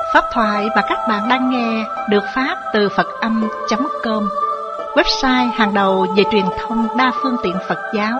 Pháp thoại mà các bạn đang nghe được phát từ Phật-âm.com, website hàng đầu về truyền thông đa phương tiện Phật giáo.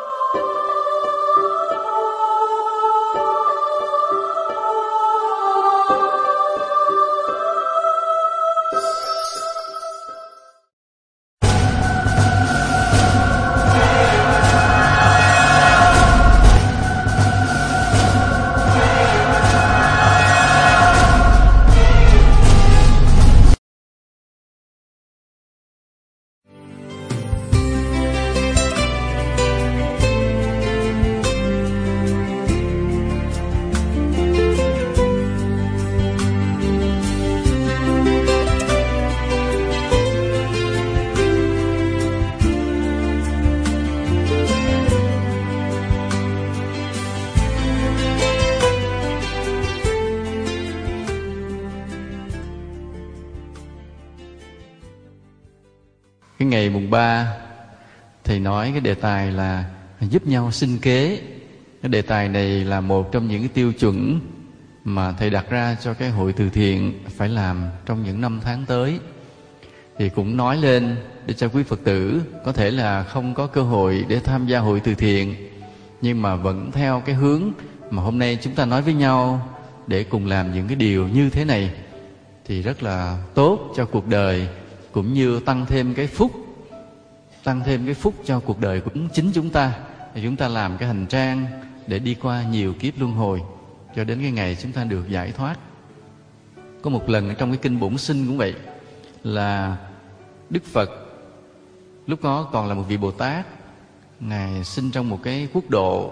Cái ngày mùng 3 Thầy nói cái đề tài là giúp nhau sinh kế. Cái đề tài này là một trong những cái tiêu chuẩn mà Thầy đặt ra cho cái hội từ thiện phải làm trong những năm tháng tới. Thì cũng nói lên để cho quý Phật tử có thể là không có cơ hội để tham gia hội từ thiện, nhưng mà vẫn theo cái hướng mà hôm nay chúng ta nói với nhau để cùng làm những cái điều như thế này thì rất là tốt cho cuộc đời, cũng như tăng thêm cái phúc cho cuộc đời của chính chúng ta. Thì chúng ta làm cái hành trang để đi qua nhiều kiếp luân hồi cho đến cái ngày chúng ta được giải thoát. Có một lần trong cái kinh Bổn Sinh cũng vậy, là Đức Phật lúc đó còn là một vị Bồ Tát. Ngài sinh trong một cái quốc độ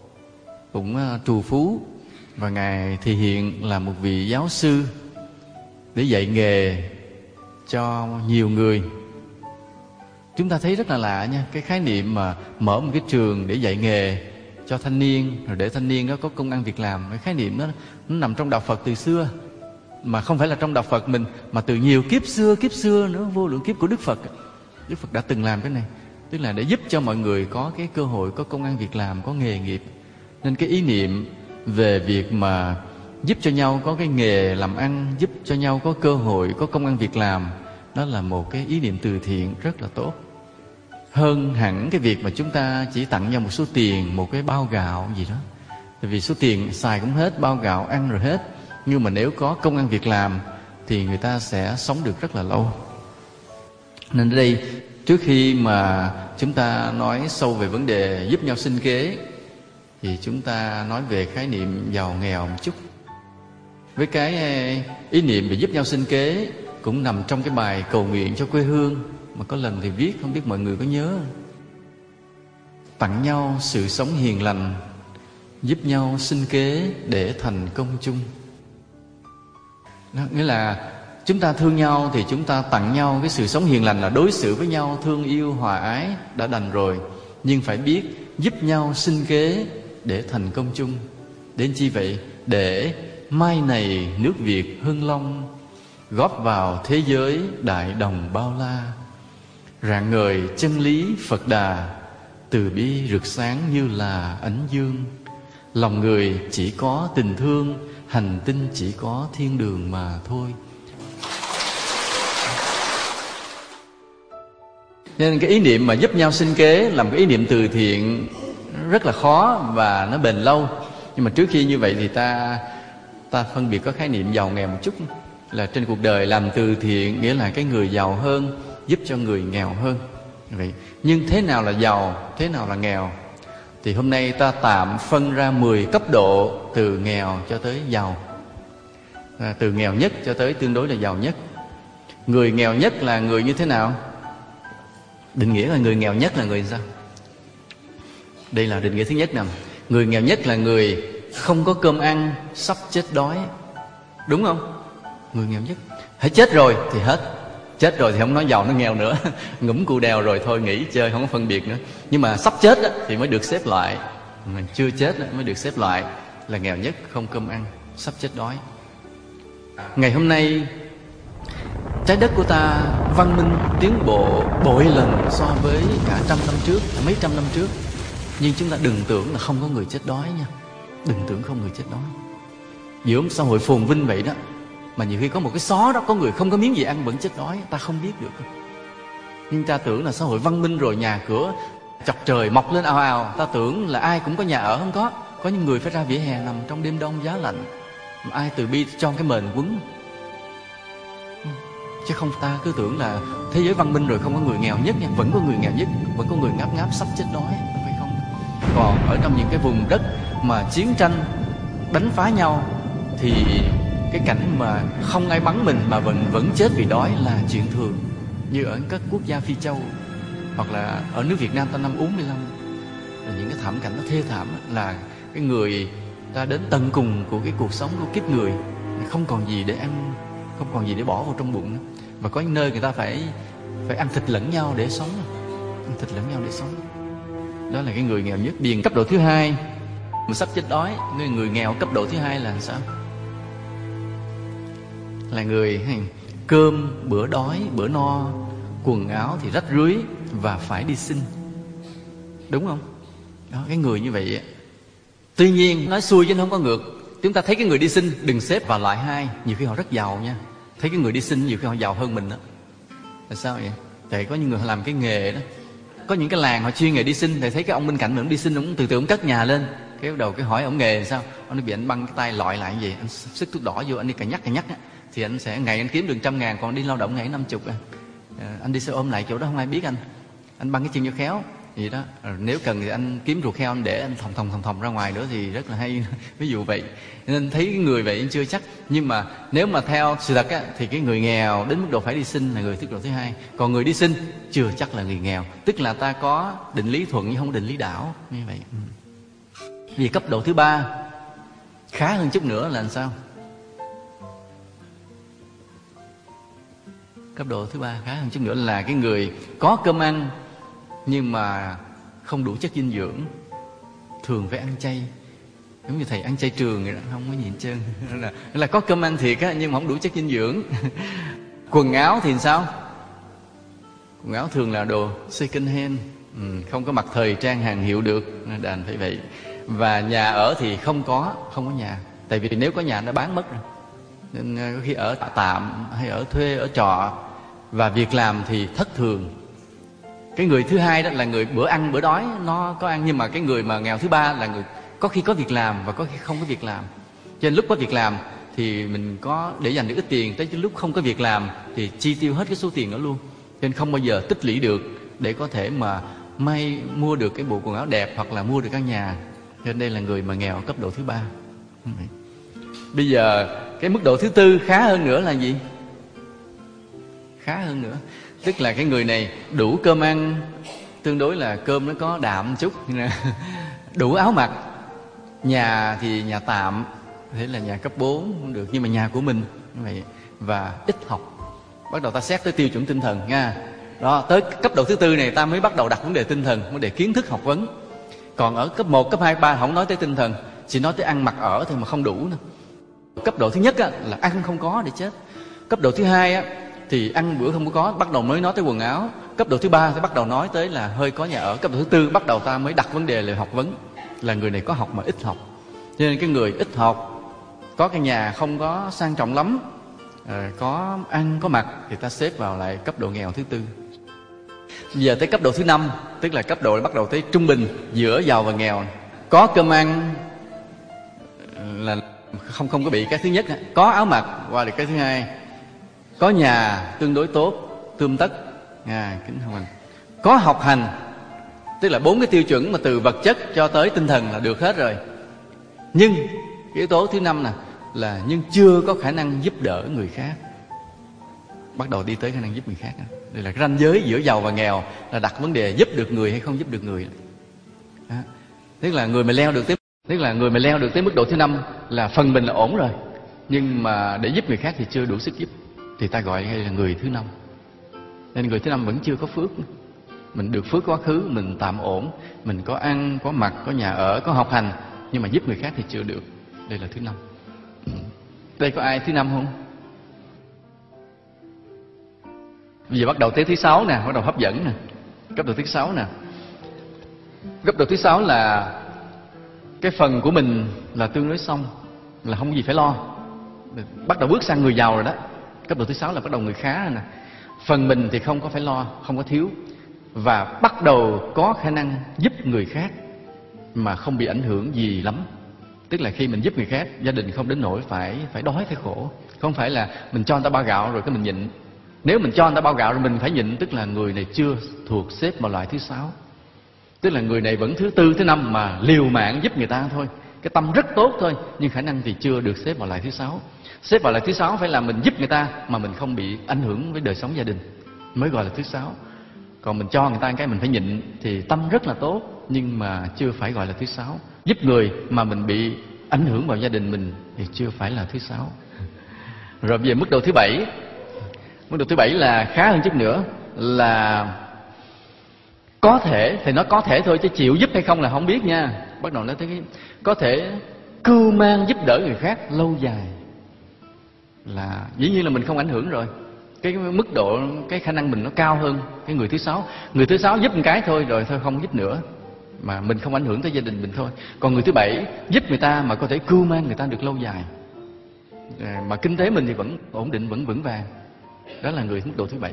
cũng trù phú, và Ngài thì hiện là một vị giáo sư để dạy nghề cho nhiều người. Chúng ta thấy rất là lạ nha, cái khái niệm mà mở một cái trường để dạy nghề cho thanh niên, rồi để thanh niên đó có công ăn việc làm. Cái khái niệm đó nó nằm trong đạo Phật từ xưa, mà không phải là trong đạo Phật mình, mà từ nhiều kiếp xưa nữa, vô lượng kiếp của Đức Phật. Đức Phật đã từng làm cái này, tức là để giúp cho mọi người có cái cơ hội, có công ăn việc làm, có nghề nghiệp. Nên cái ý niệm về việc mà giúp cho nhau có cái nghề làm ăn, giúp cho nhau có cơ hội, có công ăn việc làm, đó là một cái ý niệm từ thiện rất là tốt. Hơn hẳn cái việc mà chúng ta chỉ tặng nhau một số tiền, một cái bao gạo gì đó. Tại vì số tiền xài cũng hết, bao gạo ăn rồi hết. Nhưng mà nếu có công ăn việc làm thì người ta sẽ sống được rất là lâu. Nên ở đây, trước khi mà chúng ta nói sâu về vấn đề giúp nhau sinh kế, thì chúng ta nói về khái niệm giàu nghèo một chút. Với cái ý niệm về giúp nhau sinh kế cũng nằm trong cái bài cầu nguyện cho quê hương mà có lần thì viết, không biết mọi người có nhớ không? Tặng nhau sự sống hiền lành, giúp nhau sinh kế để thành công chung. Đó, nghĩa là chúng ta thương nhau thì chúng ta tặng nhau cái sự sống hiền lành, là đối xử với nhau thương yêu hòa ái đã đành rồi, nhưng phải biết giúp nhau sinh kế để thành công chung. Đến chi vậy? Để mai này nước Việt hưng long, góp vào thế giới đại đồng bao la, rạng ngời chân lý Phật Đà, từ bi rực sáng như là ánh dương. Lòng người chỉ có tình thương, hành tinh chỉ có thiên đường mà thôi. Nên cái ý niệm mà giúp nhau sinh kế là một cái ý niệm từ thiện rất là khó và nó bền lâu. Nhưng mà trước khi như vậy thì ta phân biệt có khái niệm giàu nghèo một chút. Là trên cuộc đời làm từ thiện nghĩa là cái người giàu hơn giúp cho người nghèo hơn. Vậy nhưng thế nào là giàu, thế nào là nghèo? Thì hôm nay ta tạm phân ra 10 cấp độ từ nghèo cho tới giàu. Từ nghèo nhất cho tới tương đối là giàu nhất. Người nghèo nhất là người như thế nào? Định nghĩa là người nghèo nhất là người sao? Đây là định nghĩa thứ nhất nè. Người nghèo nhất là người không có cơm ăn, sắp chết đói. Đúng không? Người nghèo nhất. Hãy chết rồi thì hết. Chết rồi thì không nói giàu nó nghèo nữa. Ngủm cù đèo rồi thôi nghỉ chơi, không có phân biệt nữa. Nhưng mà sắp chết thì mới được xếp loại. Mà chưa chết mới được xếp loại là nghèo nhất, không cơm ăn, sắp chết đói. Ngày hôm nay trái đất của ta văn minh tiến bộ bội lần so với cả trăm năm trước, mấy trăm năm trước. Nhưng chúng ta đừng tưởng là không có người chết đói nha. Đừng tưởng không người chết đói. Giữa xã hội phồn vinh vậy đó, Mà nhiều khi có một cái xó đó, có người không có miếng gì ăn vẫn chết đói, ta không biết được. Nhưng ta tưởng là xã hội văn minh rồi, nhà cửa chọc trời mọc lên ào ào, ta tưởng là ai cũng có nhà ở. Không có. Có những người phải ra vỉa hè nằm trong đêm đông giá lạnh, mà ai từ bi cho cái mền quấn. Chứ không, ta cứ tưởng là thế giới văn minh rồi không có người nghèo nhất nha. Vẫn có người nghèo nhất, vẫn có người ngáp ngáp sắp chết đói, phải không? Còn ở trong những cái vùng đất mà chiến tranh đánh phá nhau thì cái cảnh mà không ai bắn mình mà vẫn chết vì đói là chuyện thường. Như ở các quốc gia Phi Châu, hoặc là ở nước Việt Nam ta năm 45, là những cái thảm cảnh nó thê thảm, là cái người ta đến tận cùng của cái cuộc sống của kiếp người, không còn gì để ăn, không còn gì để bỏ vào trong bụng nữa. Và có những nơi người ta phải ăn thịt lẫn nhau để sống, ăn thịt lẫn nhau để sống. Đó là cái người nghèo nhất. Điền cấp độ thứ hai mà sắp chết đói. Người nghèo cấp độ thứ hai là sao? Là người cơm bữa đói bữa no, quần áo thì rách rưới và phải đi xin. Đúng không? Đó, cái người như vậy. Tuy nhiên nói xuôi chứ nó không có ngược. Chúng ta thấy cái người đi xin đừng xếp vào loại hai. Nhiều khi họ rất giàu nha. Thấy cái người đi xin nhiều khi họ giàu hơn mình đó. Là sao vậy? Tại có những người họ làm cái nghề đó. Có những cái làng họ chuyên nghề đi xin. Thầy thấy cái ông bên cạnh mình đi xin, ông từ từ ông cất nhà lên. Cái bắt đầu cái hỏi ông nghề sao? Ông nói bị anh băng cái tay lọi lại như vậy, anh sức thuốc đỏ vô, anh đi cà nhắc á, thì anh sẽ ngày anh kiếm được 100.000, còn đi lao động ngày 50. Anh đi xe ôm lại chỗ đó không ai biết anh băng cái chân cho khéo gì đó. Nếu cần thì anh kiếm ruột heo anh để anh thòng ra ngoài nữa thì rất là hay. Ví dụ vậy. Nên thấy cái người vậy chưa chắc. Nhưng mà nếu mà theo sự thật á, thì cái người nghèo đến mức độ phải đi xin là người cấp độ thứ hai. Còn người đi xin chưa chắc là người nghèo. Tức là ta có định lý thuận nhưng không có định lý đảo như vậy. Vì cấp độ thứ ba khá hơn chút nữa là làm sao? Cấp độ thứ ba khá hơn chút nữa là cái người có cơm ăn nhưng mà không đủ chất dinh dưỡng, thường phải ăn chay. Giống như thầy ăn chay trường vậy đó, không có nhìn trơn. là có cơm ăn thiệt á, nhưng mà không đủ chất dinh dưỡng. Quần áo thì sao? Quần áo thường là đồ second hand, không có mặc thời trang hàng hiệu được, đành phải vậy. Và nhà ở thì không có nhà. Tại vì nếu có nhà nó bán mất rồi, nên có khi ở tạm hay ở thuê, ở trọ. Và việc làm thì thất thường. Cái người thứ hai đó là người bữa ăn bữa đói nó có ăn. Nhưng mà cái người mà nghèo thứ ba là người có khi có việc làm và có khi không có việc làm. Cho nên lúc có việc làm thì mình có để dành được ít tiền, tới lúc không có việc làm thì chi tiêu hết cái số tiền đó luôn. Cho nên không bao giờ tích lũy được để có thể mà mua được cái bộ quần áo đẹp hoặc là mua được căn nhà. Cho nên đây là người mà nghèo cấp độ thứ ba. Bây giờ cái mức độ thứ tư khá hơn nữa là gì? Khá hơn nữa tức là cái người này đủ cơm ăn, tương đối là cơm nó có đạm chút, đủ áo mặc. Nhà thì nhà tạm, thế là nhà cấp 4 cũng được, nhưng mà nhà của mình như vậy. Và ít học. Bắt đầu ta xét tới tiêu chuẩn tinh thần nha. Đó, tới cấp độ thứ tư này ta mới bắt đầu đặt vấn đề tinh thần, vấn đề kiến thức học vấn. Còn ở cấp 1, cấp 2, 3 không nói tới tinh thần, chỉ nói tới ăn mặc ở thôi mà không đủ nữa. Cấp độ thứ nhất á, là ăn không có để chết. Cấp độ thứ hai á, thì ăn bữa không có, bắt đầu mới nói tới quần áo. Cấp độ thứ ba thì bắt đầu nói tới là hơi có nhà ở. Cấp độ thứ tư bắt đầu ta mới đặt vấn đề là học vấn, là người này có học mà ít học. Cho nên cái người ít học, có cái nhà không có sang trọng lắm, có ăn có mặc, thì ta xếp vào lại cấp độ nghèo thứ tư. Bây giờ tới cấp độ thứ 5, tức là cấp độ bắt đầu tới trung bình giữa giàu và nghèo. Có cơm ăn là không có bị cái thứ nhất, có áo mặc qua được cái thứ hai, có nhà tương đối tốt, tươm tất, kính không. Có học hành, tức là 4 cái tiêu chuẩn mà từ vật chất cho tới tinh thần là được hết rồi. Nhưng cái yếu tố thứ 5 nè là nhưng chưa có khả năng giúp đỡ người khác. Bắt đầu đi tới khả năng giúp người khác. Đây là cái ranh giới giữa giàu và nghèo, là đặt vấn đề giúp được người hay không giúp được người. Đó. Tức là người mà leo được tới mức độ thứ 5 là phần mình là ổn rồi, nhưng mà để giúp người khác thì chưa đủ sức giúp, thì ta gọi là người thứ 5. Nên người thứ 5 vẫn chưa có phước. Mình được phước quá khứ, mình tạm ổn, mình có ăn, có mặc, có nhà ở, có học hành, nhưng mà giúp người khác thì chưa được. Đây là thứ 5. Đây có ai thứ 5 không? Bây giờ bắt đầu tới thứ 6 nè, bắt đầu hấp dẫn nè. Cấp độ thứ 6 nè. Cấp độ thứ 6 là cái phần của mình là tương đối xong, là không có gì phải lo. bắt đầu bước sang người giàu rồi đó. Cấp độ thứ 6 là bắt đầu người khá rồi nè. Phần mình thì không có phải lo, không có thiếu, và bắt đầu có khả năng giúp người khác mà không bị ảnh hưởng gì lắm. Tức là khi mình giúp người khác, gia đình không đến nỗi phải đói, phải khổ. Không phải là mình cho người ta bao gạo rồi cái mình nhịn. Nếu mình cho người ta bao gạo rồi mình phải nhịn, tức là người này chưa thuộc xếp vào loại thứ 6. Tức là người này vẫn thứ 4, thứ 5 mà liều mạng giúp người ta thôi. Cái tâm rất tốt thôi, nhưng khả năng thì chưa được xếp vào loại thứ 6. Xếp vào loại thứ 6 phải là mình giúp người ta mà mình không bị ảnh hưởng với đời sống gia đình, mới gọi là thứ 6. Còn mình cho người ta cái mình phải nhịn thì tâm rất là tốt, nhưng mà chưa phải gọi là thứ 6. Giúp người mà mình bị ảnh hưởng vào gia đình mình thì chưa phải là thứ 6. Rồi về mức độ thứ 7. Mức độ thứ 7 là khá hơn chút nữa, là có thể, thì nói có thể thôi chứ chịu giúp hay không là không biết nha. Bắt đầu nói tới cái có thể cưu mang giúp đỡ người khác lâu dài, là dĩ nhiên là mình không ảnh hưởng rồi. Cái mức độ, cái khả năng mình nó cao hơn cái người thứ 6. Người thứ 6 giúp một cái thôi rồi thôi không giúp nữa, mà mình không ảnh hưởng tới gia đình mình thôi. Còn người thứ 7 giúp người ta mà có thể cưu mang người ta được lâu dài, mà kinh tế mình thì vẫn ổn định, vẫn vững vàng. Đó là người mức độ thứ 7.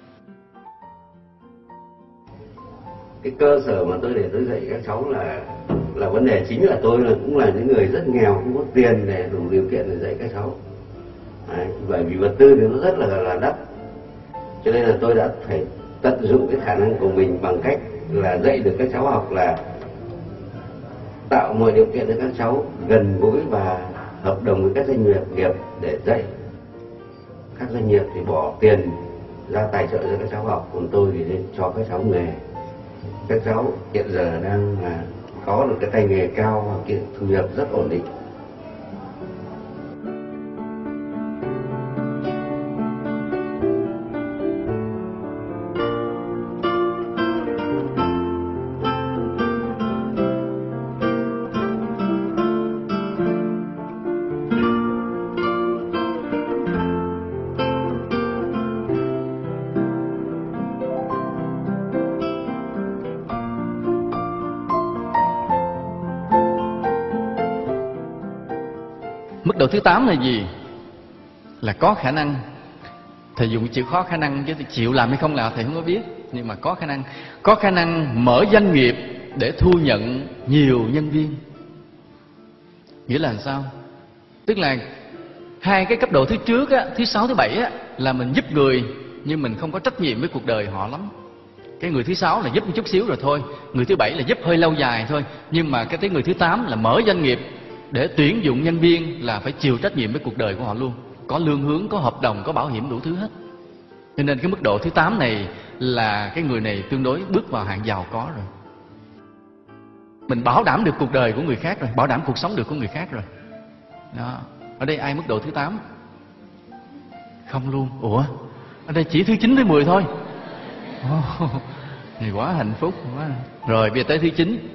Cái cơ sở mà tôi để tôi dạy các cháu là vấn đề chính là tôi cũng là những người rất nghèo, không có tiền để đủ điều kiện để dạy các cháu. Đấy, bởi vì vật tư thì nó rất là đắt, cho nên là tôi đã phải tận dụng cái khả năng của mình bằng cách là dạy được các cháu học, là tạo mọi điều kiện cho các cháu gần gũi và hợp đồng với các doanh nghiệp để dạy. Các doanh nghiệp thì bỏ tiền ra tài trợ cho các cháu học, còn tôi thì nên cho các cháu nghề. Các cháu hiện giờ đang có được cái tay nghề cao và thu nhập rất ổn định. Mức độ thứ 8 là gì? Là có khả năng. Thầy dùng chữ khó khả năng chứ chịu làm hay không làm thầy không có biết, nhưng mà có khả năng. Có khả năng mở doanh nghiệp để thu nhận nhiều nhân viên. Nghĩa là làm sao? Tức là hai cái cấp độ thứ trước á, thứ 6, thứ 7 á, là mình giúp người nhưng mình không có trách nhiệm với cuộc đời họ lắm. Cái người thứ 6 là giúp một chút xíu rồi thôi. Người thứ 7 là giúp hơi lâu dài thôi. Nhưng mà cái tới người thứ 8 là mở doanh nghiệp để tuyển dụng nhân viên, là phải chịu trách nhiệm với cuộc đời của họ luôn. Có lương hướng, có hợp đồng, có bảo hiểm, đủ thứ hết. Cho nên cái mức độ thứ 8 này là cái người này tương đối bước vào hạng giàu có rồi. Mình bảo đảm được cuộc đời của người khác rồi, bảo đảm cuộc sống được của người khác rồi. Đó. Ở đây ai mức độ thứ 8? Không luôn. Ủa? Ở đây chỉ thứ 9, thứ 10 thôi. Thì quá hạnh phúc quá. Rồi bây giờ tới thứ 9.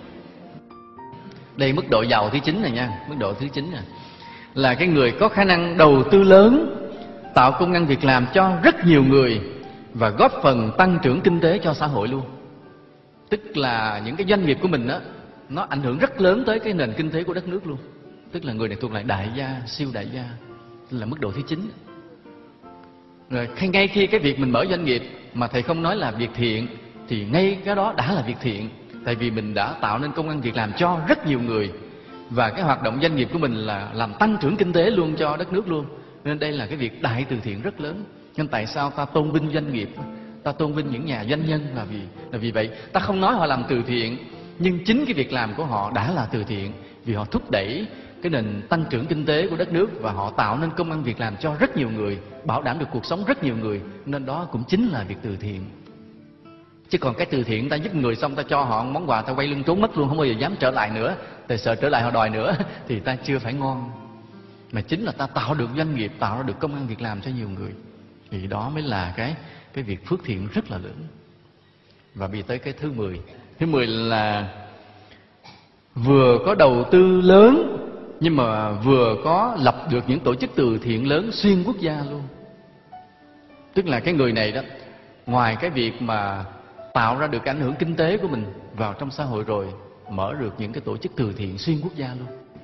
Đây mức độ giàu thứ 9 này nha. Mức độ thứ 9 này là cái người có khả năng đầu tư lớn, tạo công ăn việc làm cho rất nhiều người và góp phần tăng trưởng kinh tế cho xã hội luôn. Tức là những cái doanh nghiệp của mình đó, nó ảnh hưởng rất lớn tới cái nền kinh tế của đất nước luôn. Tức là người này thuộc lại đại gia, siêu đại gia, là mức độ thứ 9. Rồi ngay khi cái việc mình mở doanh nghiệp mà thầy không nói là việc thiện, thì ngay cái đó đã là việc thiện. Tại vì mình đã tạo nên công ăn việc làm cho rất nhiều người, và cái hoạt động doanh nghiệp của mình là làm tăng trưởng kinh tế luôn cho đất nước luôn. Nên đây là cái việc đại từ thiện rất lớn. Nên tại sao ta tôn vinh doanh nghiệp, ta tôn vinh những nhà doanh nhân là vì vậy. Ta không nói họ làm từ thiện, nhưng chính cái việc làm của họ đã là từ thiện, vì họ thúc đẩy cái nền tăng trưởng kinh tế của đất nước, và họ tạo nên công ăn việc làm cho rất nhiều người, bảo đảm được cuộc sống rất nhiều người. Nên đó cũng chính là việc từ thiện. Chứ còn cái từ thiện ta giúp người xong ta cho họ món quà, ta quay lưng trốn mất luôn, không bao giờ dám trở lại nữa, tại sợ trở lại họ đòi nữa thì ta chưa phải ngon. Mà chính là ta tạo được doanh nghiệp, tạo ra được công ăn việc làm cho nhiều người, thì đó mới là cái việc phước thiện rất là lớn. Và bây giờ tới cái thứ 10. Thứ 10 là vừa có đầu tư lớn nhưng mà vừa có lập được những tổ chức từ thiện lớn xuyên quốc gia luôn. Tức là cái người này đó, ngoài cái việc mà tạo ra được cái ảnh hưởng kinh tế của mình vào trong xã hội rồi, mở được những cái tổ chức từ thiện xuyên quốc gia luôn.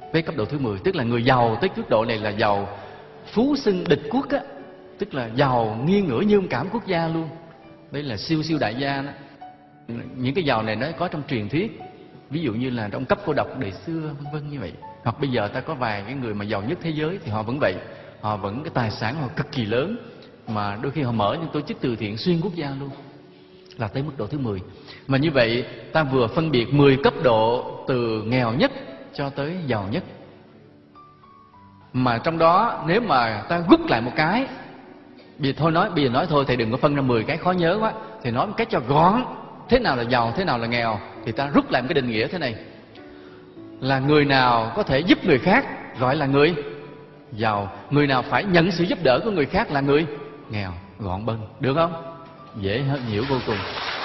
với cấp độ thứ 10. Tức là người giàu tới mức độ này là giàu phú xưng địch quốc á, tức là giàu nghiêng ngửa nhương cảm quốc gia luôn. Đây là siêu siêu đại gia đó. Những cái giàu này nó có trong truyền thuyết, ví dụ như là trong cấp cô độc đời xưa vân vân như vậy. Hoặc bây giờ ta có vài cái người mà giàu nhất thế giới thì họ vẫn vậy, họ vẫn cái tài sản họ cực kỳ lớn, mà đôi khi họ mở những tổ chức từ thiện xuyên quốc gia luôn, là tới mức độ thứ 10. Mà như vậy ta vừa phân biệt 10 cấp độ từ nghèo nhất cho tới giàu nhất. Mà trong đó nếu mà ta rút lại một cái, bây giờ nói thôi thầy đừng có phân ra 10 cái khó nhớ quá, thì nói một cách cho gọn thế nào là giàu, thế nào là nghèo. Thì ta rút lại một cái định nghĩa thế này, là người nào có thể giúp người khác gọi là người giàu, người nào phải nhận sự giúp đỡ của người khác là người nghèo. Gọn bâng, được không? Dễ hiểu vô cùng.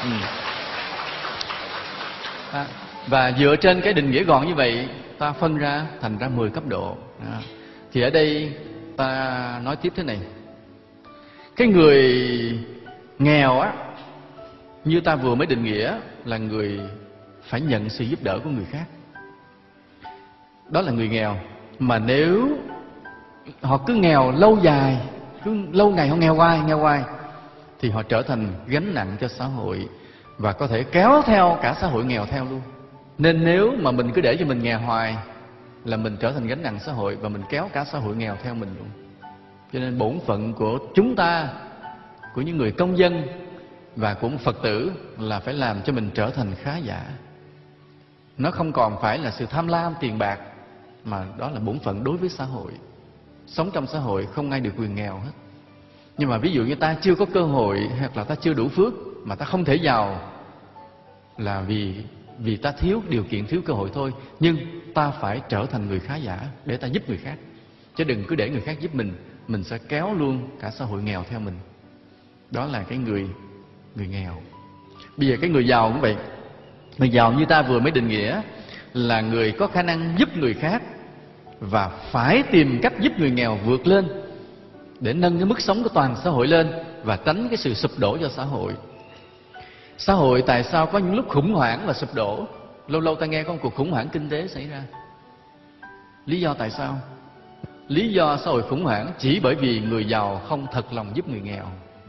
Và dựa trên cái định nghĩa gọn như vậy, ta phân ra thành ra 10 cấp độ. Thì ở đây ta nói tiếp thế này, cái người nghèo á, như ta vừa mới định nghĩa, là người phải nhận sự giúp đỡ của người khác. Đó là người nghèo. Mà nếu họ cứ nghèo lâu dài, cứ lâu ngày họ nghèo hoài, thì họ trở thành gánh nặng cho xã hội, và có thể kéo theo cả xã hội nghèo theo luôn. Nên nếu mà mình cứ để cho mình nghèo hoài, là mình trở thành gánh nặng xã hội, và mình kéo cả xã hội nghèo theo mình luôn. Cho nên bổn phận của chúng ta, của những người công dân và của một Phật tử, là phải làm cho mình trở thành khá giả. Nó không còn phải là sự tham lam tiền bạc, mà đó là bổn phận đối với xã hội. Sống trong xã hội không ai được quyền nghèo hết. Nhưng mà ví dụ như ta chưa có cơ hội, hoặc là ta chưa đủ phước, mà ta không thể giàu, là vì ta thiếu điều kiện, thiếu cơ hội thôi. Nhưng ta phải trở thành người khá giả để ta giúp người khác, chứ đừng cứ để người khác giúp mình sẽ kéo luôn cả xã hội nghèo theo mình. Đó là cái người nghèo. Bây giờ cái người giàu cũng vậy. Người giàu như ta vừa mới định nghĩa là người có khả năng giúp người khác, và phải tìm cách giúp người nghèo vượt lên để nâng cái mức sống của toàn xã hội lên, và tránh cái sự sụp đổ cho xã hội. Xã hội tại sao có những lúc khủng hoảng và sụp đổ? Lâu lâu ta nghe có một cuộc khủng hoảng kinh tế xảy ra. Lý do tại sao? Lý do xã hội khủng hoảng chỉ bởi vì người giàu không thật lòng giúp người nghèo.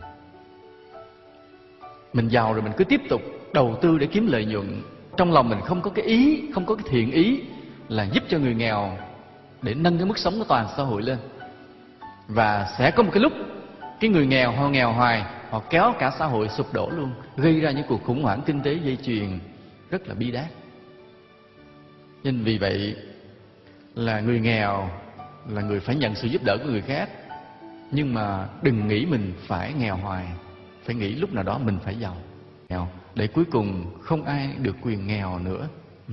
Mình giàu rồi mình cứ tiếp tục đầu tư để kiếm lợi nhuận, trong lòng mình không có cái ý, không có cái thiện ý là giúp cho người nghèo để nâng cái mức sống của toàn xã hội lên. Và sẽ có một cái lúc cái người nghèo họ nghèo hoài, họ kéo cả xã hội sụp đổ luôn, gây ra những cuộc khủng hoảng kinh tế dây chuyền rất là bi đát. Nên vì vậy là người nghèo là người phải nhận sự giúp đỡ của người khác, nhưng mà đừng nghĩ mình phải nghèo hoài, phải nghĩ lúc nào đó mình phải giàu, để cuối cùng không ai được quyền nghèo nữa.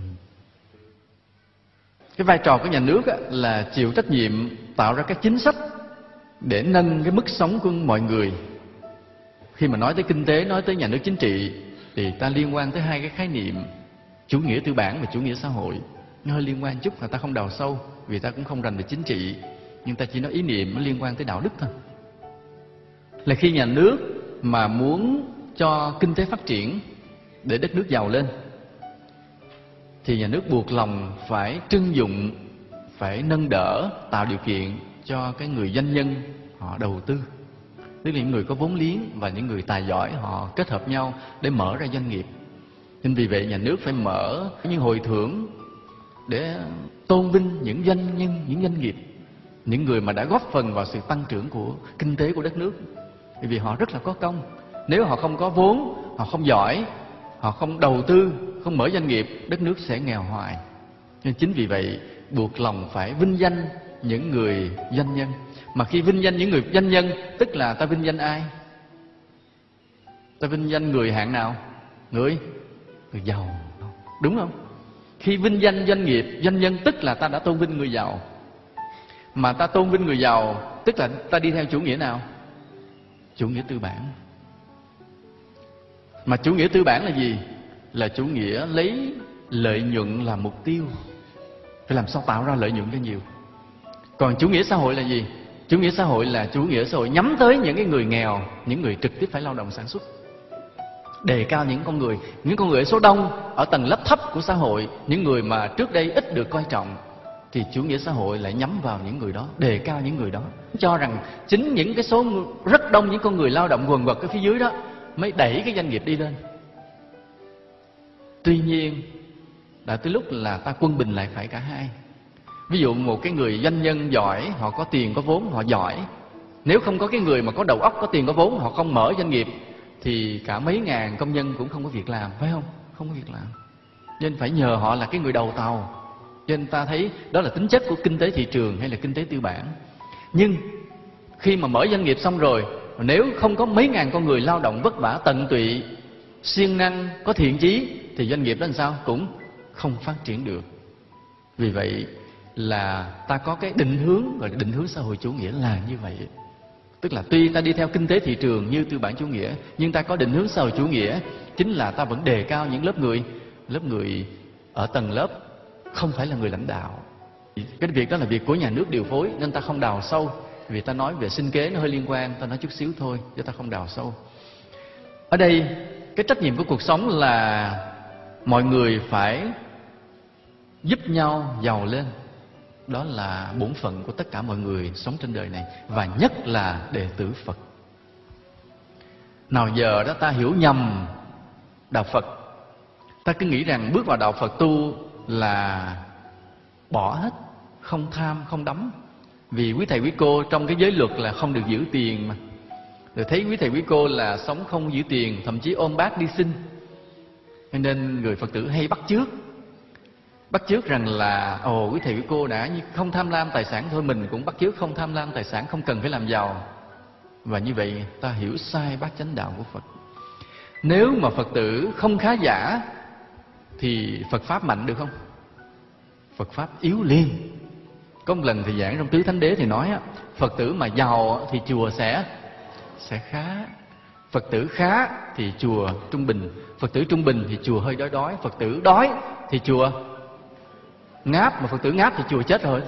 Cái vai trò của nhà nước là chịu trách nhiệm tạo ra các chính sách để nâng cái mức sống của mọi người. Khi mà nói tới kinh tế, nói tới nhà nước chính trị, thì ta liên quan tới hai cái khái niệm chủ nghĩa tư bản và chủ nghĩa xã hội. Nó hơi liên quan chút, mà ta không đào sâu, vì ta cũng không rành về chính trị, nhưng ta chỉ nói ý niệm nó liên quan tới đạo đức thôi. Là khi nhà nước mà muốn cho kinh tế phát triển để đất nước giàu lên, thì nhà nước buộc lòng phải trưng dụng, phải nâng đỡ, tạo điều kiện cho cái người doanh nhân họ đầu tư. Tức là những người có vốn liếng và những người tài giỏi họ kết hợp nhau để mở ra doanh nghiệp. Nên vì vậy nhà nước phải mở những hội thưởng để tôn vinh những doanh nhân, những doanh nghiệp, những người mà đã góp phần vào sự tăng trưởng của kinh tế của đất nước. Bởi vì họ rất là có công. Nếu họ không có vốn, họ không giỏi, họ không đầu tư, không mở doanh nghiệp, đất nước sẽ nghèo hoài. Nên chính vì vậy buộc lòng phải vinh danh những người doanh nhân. Mà khi vinh danh những người doanh nhân, tức là ta vinh danh ai? Ta vinh danh người hạng nào? Người giàu, đúng không? Khi vinh danh doanh nghiệp, doanh nhân, tức là ta đã tôn vinh người giàu. Mà ta tôn vinh người giàu, tức là ta đi theo chủ nghĩa nào? Chủ nghĩa tư bản. Mà chủ nghĩa tư bản là gì? Là chủ nghĩa lấy lợi nhuận làm mục tiêu, phải làm sao tạo ra lợi nhuận cho nhiều. Còn chủ nghĩa xã hội là gì? Chủ nghĩa xã hội là chủ nghĩa xã hội nhắm tới những cái người nghèo, những người trực tiếp phải lao động sản xuất, đề cao những con người ở số đông, ở tầng lớp thấp của xã hội, những người mà trước đây ít được coi trọng, thì chủ nghĩa xã hội lại nhắm vào những người đó, đề cao những người đó, cho rằng chính những cái số rất đông những con người lao động quần quật ở phía dưới đó mới đẩy cái doanh nghiệp đi lên. Tuy nhiên đã tới lúc là ta quân bình lại phải cả hai. Ví dụ một cái người doanh nhân giỏi, họ có tiền có vốn, họ giỏi. Nếu không có cái người mà có đầu óc, có tiền có vốn, họ không mở doanh nghiệp thì cả mấy ngàn công nhân cũng không có việc làm, phải không? Không có việc làm. Nên phải nhờ họ là cái người đầu tàu. Cho nên ta thấy đó là tính chất của kinh tế thị trường hay là kinh tế tư bản. Nhưng khi mà mở doanh nghiệp xong rồi, nếu không có mấy ngàn con người lao động vất vả tận tụy, siêng năng, có thiện chí, thì doanh nghiệp đó làm sao cũng không phát triển được. Vì vậy là ta có cái định hướng, gọi là định hướng xã hội chủ nghĩa là như vậy. Tức là tuy ta đi theo kinh tế thị trường như tư bản chủ nghĩa, nhưng ta có định hướng xã hội chủ nghĩa, chính là ta vẫn đề cao những lớp người ở tầng lớp, không phải là người lãnh đạo. Cái việc đó là việc của nhà nước điều phối, nên ta không đào sâu. Vì ta nói về sinh kế nó hơi liên quan, ta nói chút xíu thôi, chứ ta không đào sâu. Ở đây, cái trách nhiệm của cuộc sống là mọi người phải giúp nhau giàu lên. Đó là bổn phận của tất cả mọi người sống trên đời này, và nhất là đệ tử Phật. Nào giờ đó ta hiểu nhầm đạo Phật. Ta cứ nghĩ rằng bước vào đạo Phật tu là bỏ hết, không tham, không đắm. Vì quý thầy quý cô trong cái giới luật là không được giữ tiền mà. Rồi thấy quý thầy quý cô là sống không giữ tiền, thậm chí ôm bát đi xin. Nên người Phật tử hay bắt chước rằng là quý thầy quý cô đã không tham lam tài sản thôi, mình cũng bắt chước không tham lam tài sản, không cần phải làm giàu. Và như vậy ta hiểu sai bát chánh đạo của Phật. Nếu mà Phật tử không khá giả thì Phật Pháp mạnh được không? Phật Pháp yếu liền. Có một lần thì giảng trong Tứ Thánh Đế thì nói Phật tử mà giàu thì chùa sẽ khá. Phật tử khá thì chùa trung bình. Phật tử trung bình thì chùa hơi đói. Phật tử đói thì chùa ngáp. Mà Phật tử ngáp thì chùa chết rồi.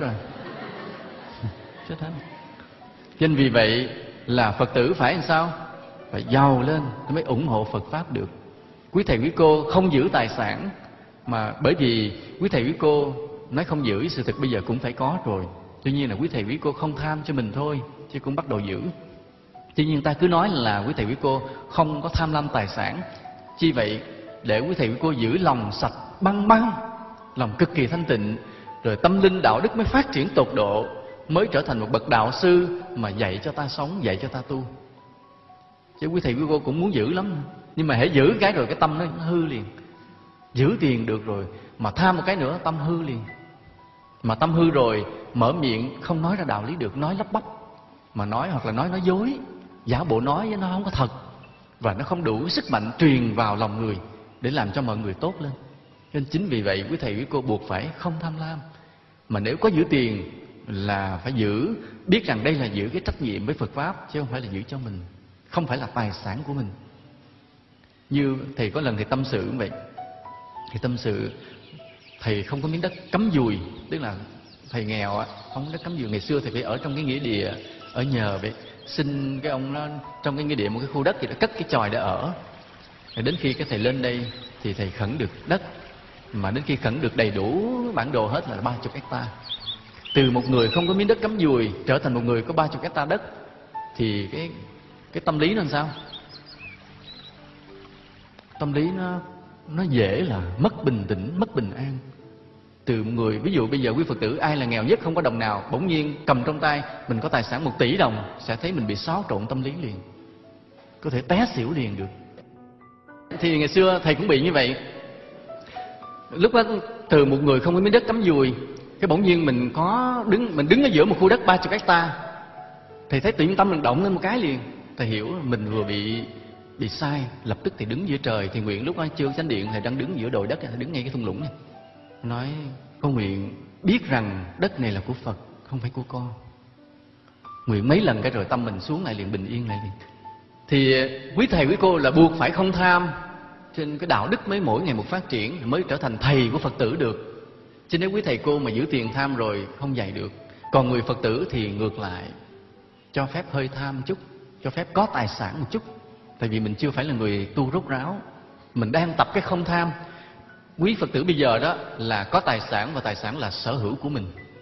Chết hết. Cho nên vì vậy là Phật tử phải làm sao? Phải giàu lên mới ủng hộ Phật Pháp được. Quý thầy quý cô không giữ tài sản, mà bởi vì quý thầy quý cô nói không giữ, sự thực bây giờ cũng phải có rồi. Tuy nhiên là quý thầy quý cô không tham cho mình thôi, chứ cũng bắt đầu giữ. Tuy nhiên ta cứ nói là quý thầy quý cô không có tham lam tài sản. Chi vậy? Để quý thầy quý cô giữ lòng sạch băng băng, lòng cực kỳ thanh tịnh, rồi tâm linh đạo đức mới phát triển tột độ, mới trở thành một bậc đạo sư mà dạy cho ta sống, dạy cho ta tu. Chứ quý thầy quý cô cũng muốn giữ lắm, nhưng mà hễ giữ cái rồi cái tâm nó hư liền. Giữ tiền được rồi mà tham một cái nữa tâm hư liền. Mà tâm hư rồi mở miệng không nói ra đạo lý được, nói lắp bắp mà nói, hoặc là nói dối, giả bộ nói với nó không có thật, và nó không đủ sức mạnh truyền vào lòng người để làm cho mọi người tốt lên. Nên chính vì vậy quý thầy quý cô buộc phải không tham lam. Mà nếu có giữ tiền là phải giữ, biết rằng đây là giữ cái trách nhiệm với Phật Pháp, chứ không phải là giữ cho mình, không phải là tài sản của mình. Như thầy có lần thầy tâm sự cũng vậy. Thì tâm sự thầy không có miếng đất cắm dùi, tức là thầy nghèo á, không có đất cắm dùi. Ngày xưa thầy phải ở trong cái nghĩa địa ở nhờ vậy, xin cái ông nó trong cái nghĩa địa một cái khu đất thì đã cất cái chòi để ở. Rồi đến khi cái thầy lên đây thì thầy khẩn được đất, mà đến khi khẩn được đầy đủ bản đồ hết là 30 hectare. Từ một người không có miếng đất cắm dùi trở thành một người có 30 hectare đất, thì cái tâm lý nó làm sao? Tâm lý nó dễ là mất bình tĩnh, mất bình an. Từ một người, ví dụ bây giờ quý Phật tử ai là nghèo nhất không có đồng nào, bỗng nhiên cầm trong tay mình có tài sản 1 tỷ đồng, sẽ thấy mình bị xáo trộn tâm lý liền, có thể té xỉu liền được. Thì ngày xưa thầy cũng bị như vậy. Lúc đó từ một người không có miếng đất cắm dùi, cái bỗng nhiên mình đứng ở giữa một khu đất 30 hectare, thầy thấy tự nhiên tâm mình động lên một cái liền. Thầy hiểu mình vừa bị sai, lập tức thì đứng giữa trời. Thì nguyện lúc đó chưa chánh điện, thầy đang đứng giữa đồi đất, thầy đứng ngay cái thung lũng này, nói con nguyện biết rằng đất này là của Phật, không phải của con. Nguyện mấy lần cái rồi tâm mình xuống lại liền, bình yên lại liền. Thì quý thầy quý cô là buộc phải không tham, trên cái đạo đức mới mỗi ngày một phát triển, mới trở thành thầy của Phật tử được. Chứ nếu quý thầy cô mà giữ tiền tham rồi không dạy được. Còn người Phật tử thì ngược lại, cho phép hơi tham một chút, cho phép có tài sản một chút. Tại vì mình chưa phải là người tu rốt ráo, mình đang tập cái không tham. Quý Phật tử bây giờ đó là có tài sản, và tài sản là sở hữu của mình.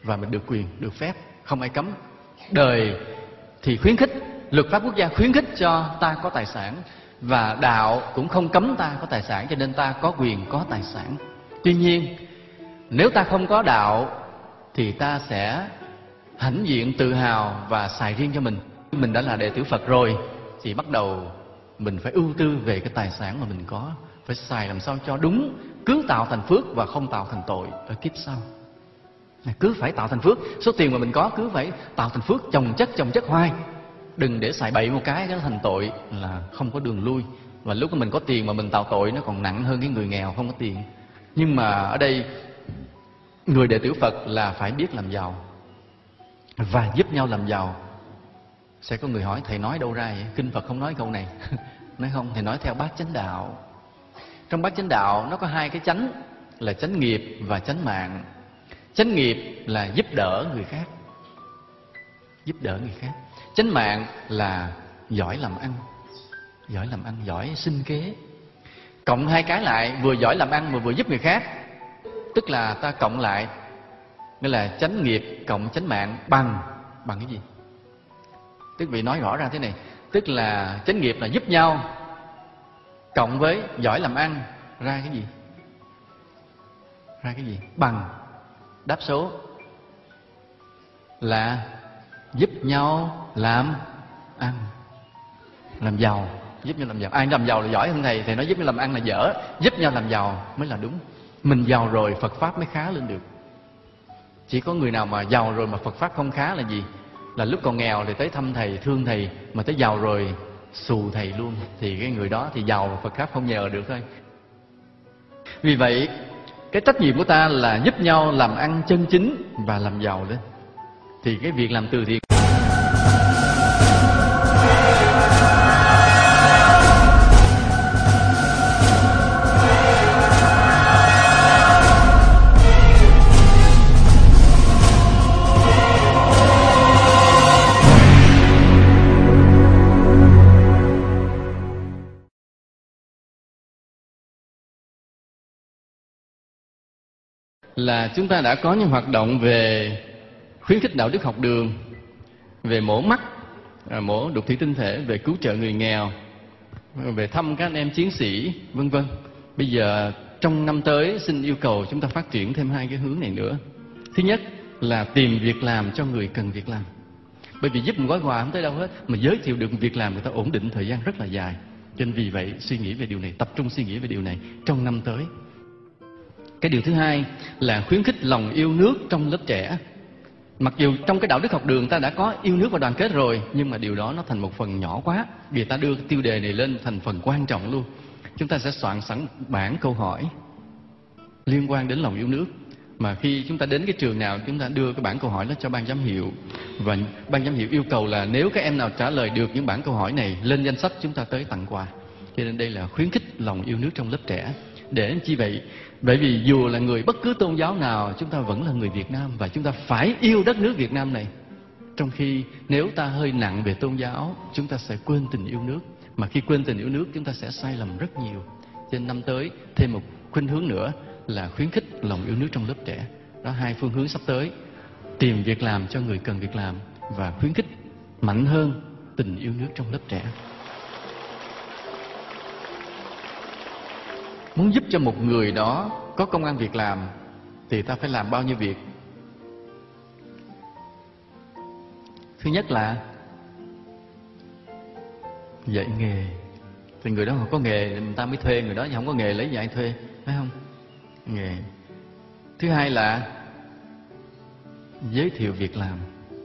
và mình được quyền, được phép, không ai cấm. Đời thì khuyến khích, luật pháp quốc gia khuyến khích cho ta có tài sản, và đạo cũng không cấm ta có tài sản, cho nên ta có quyền có tài sản. Tuy nhiên, nếu ta không có đạo thì ta sẽ hãnh diện, tự hào và xài riêng cho mình. Mình đã là đệ tử Phật rồi thì bắt đầu mình phải ưu tư về cái tài sản mà mình có, phải xài làm sao cho đúng, cứ tạo thành phước và không tạo thành tội ở kiếp sau. Cứ phải tạo thành phước, số tiền mà mình có cứ phải tạo thành phước, chồng chất hoài. Đừng để xài bậy một cái thành tội là không có đường lui. Và lúc mình có tiền mà mình tạo tội, nó còn nặng hơn cái người nghèo không có tiền. Nhưng mà ở đây người đệ tử Phật là phải biết làm giàu và giúp nhau làm giàu. Sẽ có người hỏi: thầy nói đâu ra vậy? Kinh Phật không nói câu này. Nói không, thầy nói theo bát chánh đạo. Trong bát chánh đạo nó có hai cái chánh, là chánh nghiệp và chánh mạng. Chánh nghiệp là giúp đỡ người khác, giúp đỡ người khác. Chánh mạng là giỏi làm ăn, giỏi làm ăn, giỏi sinh kế. Cộng hai cái lại, vừa giỏi làm ăn mà vừa giúp người khác, tức là ta cộng lại, nghĩa là chánh nghiệp cộng chánh mạng bằng cái gì? Tức vị nói rõ ra thế này, tức là chánh nghiệp là giúp nhau, cộng với giỏi làm ăn ra cái gì? Ra cái gì? Bằng. Đáp số là giúp nhau làm ăn, làm giàu, giúp nhau làm giàu. Ai làm giàu là giỏi hơn thầy, thầy nói giúp nhau làm ăn là dở, giúp nhau làm giàu mới là đúng. Mình giàu rồi Phật pháp mới khá lên được. Chỉ có người nào mà giàu rồi mà Phật pháp không khá là gì? Là lúc còn nghèo thì tới thăm thầy, thương thầy, mà tới giàu rồi xù thầy luôn, thì cái người đó thì giàu Phật pháp không nhờ được thôi. Vì vậy cái trách nhiệm của ta là giúp nhau làm ăn chân chính và làm giàu lên. Thì cái việc làm từ thiện là chúng ta đã có những hoạt động về khuyến khích đạo đức học đường, về mổ mắt, mổ đục thủy tinh thể, về cứu trợ người nghèo, về thăm các anh em chiến sĩ, vân vân. Bây giờ trong năm tới xin yêu cầu chúng ta phát triển thêm hai cái hướng này nữa. Thứ nhất là tìm việc làm cho người cần việc làm. Bởi vì giúp một gói quà không tới đâu hết, mà giới thiệu được việc làm người ta ổn định thời gian rất là dài. Cho nên vì vậy suy nghĩ về điều này, tập trung suy nghĩ về điều này trong năm tới. Cái điều thứ hai là khuyến khích lòng yêu nước trong lớp trẻ. Mặc dù trong cái đạo đức học đường ta đã có yêu nước và đoàn kết rồi, nhưng mà điều đó nó thành một phần nhỏ quá. Vì ta đưa cái tiêu đề này lên thành phần quan trọng luôn. Chúng ta sẽ soạn sẵn bản câu hỏi liên quan đến lòng yêu nước. Mà khi chúng ta đến cái trường nào, chúng ta đưa cái bản câu hỏi đó cho ban giám hiệu. Và ban giám hiệu yêu cầu là nếu các em nào trả lời được những bản câu hỏi này, lên danh sách chúng ta tới tặng quà. Cho nên đây là khuyến khích lòng yêu nước trong lớp trẻ. Để chi vậy? Bởi vì dù là người bất cứ tôn giáo nào, chúng ta vẫn là người Việt Nam và chúng ta phải yêu đất nước Việt Nam này. Trong khi nếu ta hơi nặng về tôn giáo, chúng ta sẽ quên tình yêu nước. Mà khi quên tình yêu nước, chúng ta sẽ sai lầm rất nhiều. Cho nên năm tới thêm một khuynh hướng nữa là khuyến khích lòng yêu nước trong lớp trẻ. Đó, hai phương hướng sắp tới: tìm việc làm cho người cần việc làm và khuyến khích mạnh hơn tình yêu nước trong lớp trẻ. Muốn giúp cho một người đó có công ăn việc làm thì ta phải làm bao nhiêu việc? Thứ nhất là dạy nghề. Thì người đó không có nghề người ta mới thuê người đó, nhưng không có nghề lấy gì ai thuê, phải không? Nghề. Thứ hai là giới thiệu việc làm.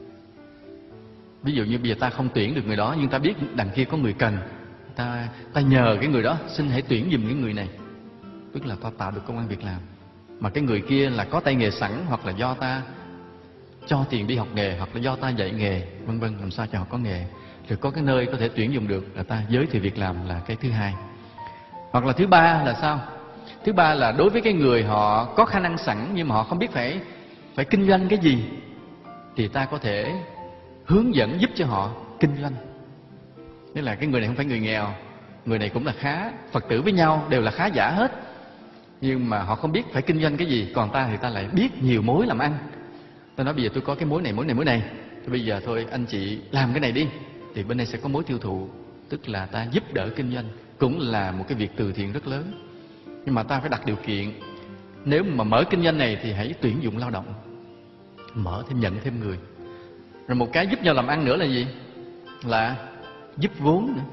Ví dụ như bây giờ ta không tuyển được người đó, nhưng ta biết đằng kia có người cần, ta nhờ cái người đó xin hãy tuyển giùm cái người này. Tức là ta tạo được công ăn việc làm. Mà cái người kia là có tay nghề sẵn, hoặc là do ta cho tiền đi học nghề, hoặc là do ta dạy nghề, vân vân, làm sao cho họ có nghề. Rồi có cái nơi có thể tuyển dụng được là ta giới thiệu việc làm là cái thứ hai. Hoặc là thứ ba là sao? Thứ ba là đối với cái người họ có khả năng sẵn nhưng mà họ không biết phải kinh doanh cái gì, thì ta có thể hướng dẫn giúp cho họ kinh doanh. Tức là cái người này không phải người nghèo, người này cũng là khá, Phật tử với nhau đều là khá giả hết, nhưng mà họ không biết phải kinh doanh cái gì. Còn ta thì ta lại biết nhiều mối làm ăn, Ta nói bây giờ tôi có cái mối này, thì bây giờ thôi anh chị làm cái này đi, thì bên đây sẽ có mối tiêu thụ. Tức là ta giúp đỡ kinh doanh, cũng là một cái việc từ thiện rất lớn. Nhưng mà ta phải đặt điều kiện, nếu mà mở kinh doanh này thì hãy tuyển dụng lao động, mở thêm, nhận thêm người. Rồi một cái giúp nhau làm ăn nữa là gì? Là giúp vốn nữa.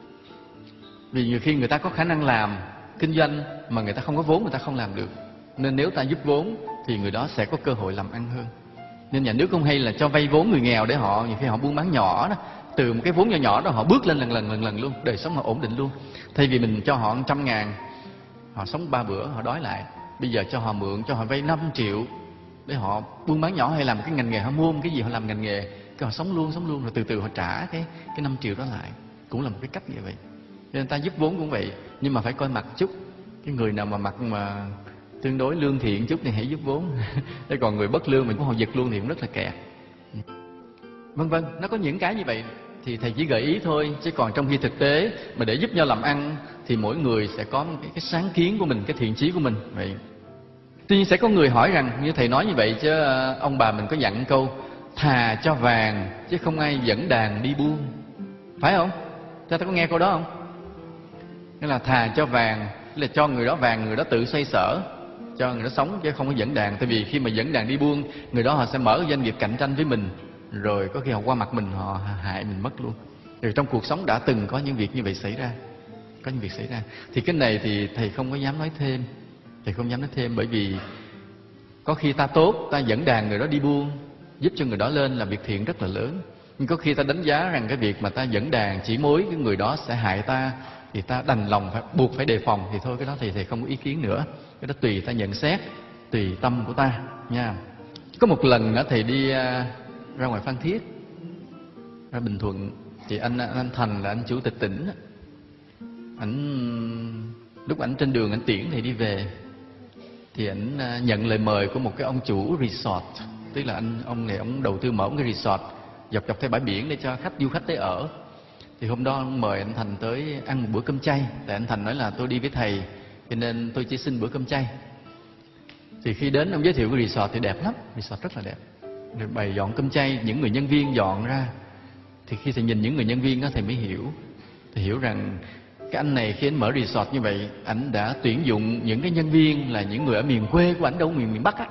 Vì nhiều khi người ta có khả năng làm kinh doanh mà người ta không có vốn, người ta không làm được. Nên nếu ta giúp vốn thì người đó sẽ có cơ hội làm ăn hơn. Nên nhà nước không hay là cho vay vốn người nghèo để họ, nhiều khi họ buôn bán nhỏ đó, từ một cái vốn nhỏ nhỏ đó họ bước lên lần luôn, đời sống họ ổn định luôn. Thay vì mình cho họ 100.000, họ sống 3 bữa họ đói lại. Bây giờ cho họ mượn, cho họ vay 5 triệu để họ buôn bán nhỏ hay làm cái ngành nghề, họ mua cái gì họ làm ngành nghề, cái họ sống luôn, rồi từ từ họ trả cái 5 triệu đó lại. Cũng là một cái cách như vậy. Nên ta giúp vốn cũng vậy, nhưng mà phải coi mặt chút. Cái người nào mà mặt mà tương đối lương thiện chút thì hãy giúp vốn. Thế còn người bất lương mình cũng họ giật luôn thì cũng rất là kẹt. Vân vân, nó có những cái như vậy thì thầy chỉ gợi ý thôi, chứ còn trong khi thực tế mà để giúp nhau làm ăn thì mỗi người sẽ có cái sáng kiến của mình, cái thiện chí của mình vậy. Tuy nhiên sẽ có người hỏi rằng, như thầy nói như vậy chứ ông bà mình có dặn câu thà cho vàng chứ không ai dẫn đàn đi buôn, phải không? Cha ta có nghe câu đó không? Nghĩa là thà cho vàng là cho người đó vàng, người đó tự xoay sở, cho người đó sống chứ không có dẫn đàn. Tại vì khi mà dẫn đàn đi buôn, người đó họ sẽ mở doanh nghiệp cạnh tranh với mình, rồi có khi họ qua mặt mình, họ hại mình mất luôn. Rồi trong cuộc sống đã từng có những việc như vậy xảy ra, thì cái này thì thầy không có dám nói thêm, bởi vì có khi ta tốt, ta dẫn đàn người đó đi buôn, giúp cho người đó lên làm việc thiện rất là lớn. Nhưng có khi ta đánh giá rằng cái việc mà ta dẫn đàn chỉ mối cái người đó sẽ hại ta, thì ta đành lòng buộc phải đề phòng, thì thôi cái đó thì thầy không có ý kiến nữa. Cái đó tùy ta nhận xét, tùy tâm của ta nha. Có một lần đó thầy đi ra ngoài Phan Thiết, ra Bình Thuận, thì anh Thành là anh chủ tịch tỉnh, lúc ảnh trên đường ảnh tiễn thầy đi về, thì ảnh nhận lời mời của một cái ông chủ resort. Tức là ông này ông đầu tư mở một cái resort dọc theo bãi biển để cho du khách tới ở. Thì hôm đó ông mời anh Thành tới ăn một bữa cơm chay. Tại anh Thành nói là tôi đi với thầy, cho nên tôi chỉ xin bữa cơm chay. Thì khi đến ông giới thiệu cái resort thì đẹp lắm, resort rất là đẹp. Rồi bày dọn cơm chay, những người nhân viên dọn ra. Thì khi thầy nhìn những người nhân viên đó thầy mới hiểu. Thầy hiểu rằng cái anh này khi anh mở resort như vậy, ảnh đã tuyển dụng những cái nhân viên là những người ở miền quê của ảnh, đâu miền Bắc á,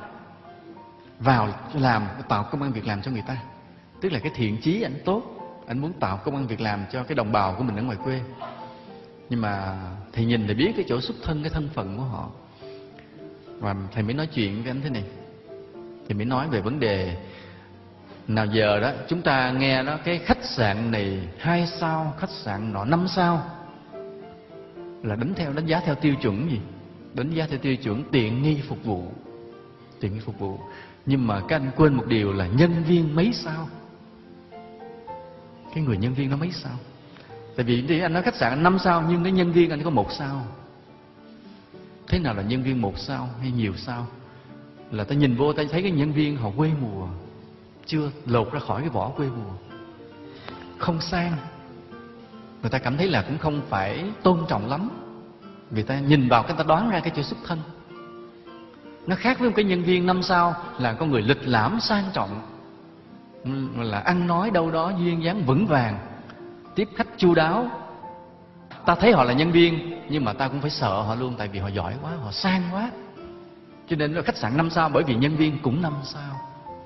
vào làm, tạo công ăn việc làm cho người ta. Tức là cái thiện chí ảnh tốt, ảnh muốn tạo công ăn việc làm cho cái đồng bào của mình ở ngoài quê. Nhưng mà thầy nhìn thầy biết cái chỗ xuất thân, cái thân phận của họ. Và thầy mới nói chuyện với anh thế này. Thầy mới nói về vấn đề nào giờ đó chúng ta nghe đó, cái khách sạn này 2 sao, khách sạn nọ 5 sao là đánh giá theo tiêu chuẩn gì? Đánh giá theo tiêu chuẩn tiện nghi phục vụ. Nhưng mà các anh quên một điều là nhân viên mấy sao. Cái người nhân viên nó mấy sao? Tại vì anh nói khách sạn 5 sao nhưng cái nhân viên anh có 1 sao. Thế nào là nhân viên 1 sao hay nhiều sao? Là ta nhìn vô ta thấy cái nhân viên họ quê mùa, chưa lột ra khỏi cái vỏ quê mùa, không sang. Người ta cảm thấy là cũng không phải tôn trọng lắm. Vì ta nhìn vào cái ta đoán ra cái chỗ xuất thân. Nó khác với một cái nhân viên 5 sao là có người lịch lãm sang trọng, là ăn nói đâu đó duyên dáng vững vàng, tiếp khách chu đáo. Ta thấy họ là nhân viên nhưng mà ta cũng phải sợ họ luôn, tại vì họ giỏi quá, họ sang quá. Cho nên là khách sạn 5 sao bởi vì nhân viên cũng 5 sao.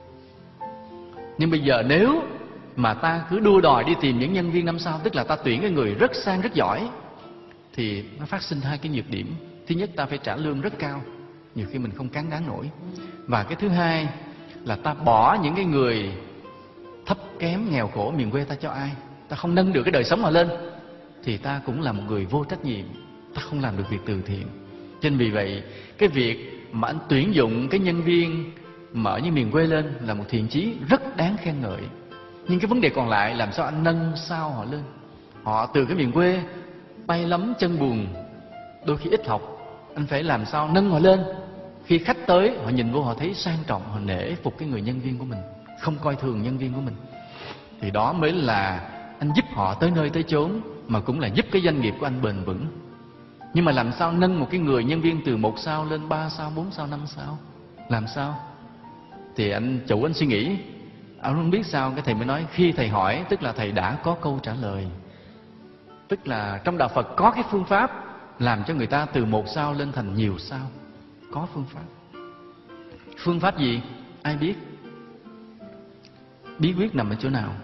Nhưng bây giờ nếu mà ta cứ đua đòi đi tìm những nhân viên 5 sao, tức là ta tuyển cái người rất sang rất giỏi, thì nó phát sinh 2 cái nhược điểm. Thứ nhất, ta phải trả lương rất cao, nhiều khi mình không cán đáng nổi. Và cái thứ hai là ta bỏ những cái người thấp kém nghèo khổ miền quê, ta cho ai? Ta không nâng được cái đời sống họ lên thì ta cũng là một người vô trách nhiệm, ta không làm được việc từ thiện. Cho nên vì vậy cái việc mà anh tuyển dụng cái nhân viên mà ở những miền quê lên là một thiện chí rất đáng khen ngợi. Nhưng cái vấn đề còn lại làm sao anh nâng sao họ lên? Họ từ cái miền quê tay lấm chân bùn, đôi khi ít học, anh phải làm sao nâng họ lên. Khi khách tới họ nhìn vô họ thấy sang trọng, họ nể phục cái người nhân viên của mình, không coi thường nhân viên của mình. Thì đó mới là anh giúp họ tới nơi tới chốn, mà cũng là giúp cái doanh nghiệp của anh bền vững. Nhưng mà làm sao nâng một cái người nhân viên từ 1 sao lên 3 sao, 4 sao, 5 sao? Làm sao? Thì anh chủ anh suy nghĩ, anh không biết sao, cái thầy mới nói khi thầy hỏi tức là thầy đã có câu trả lời. Tức là trong đạo Phật có cái phương pháp làm cho người ta từ 1 sao lên thành nhiều sao. Có phương pháp. Phương pháp gì? Ai biết? Bí quyết nằm ở chỗ nào?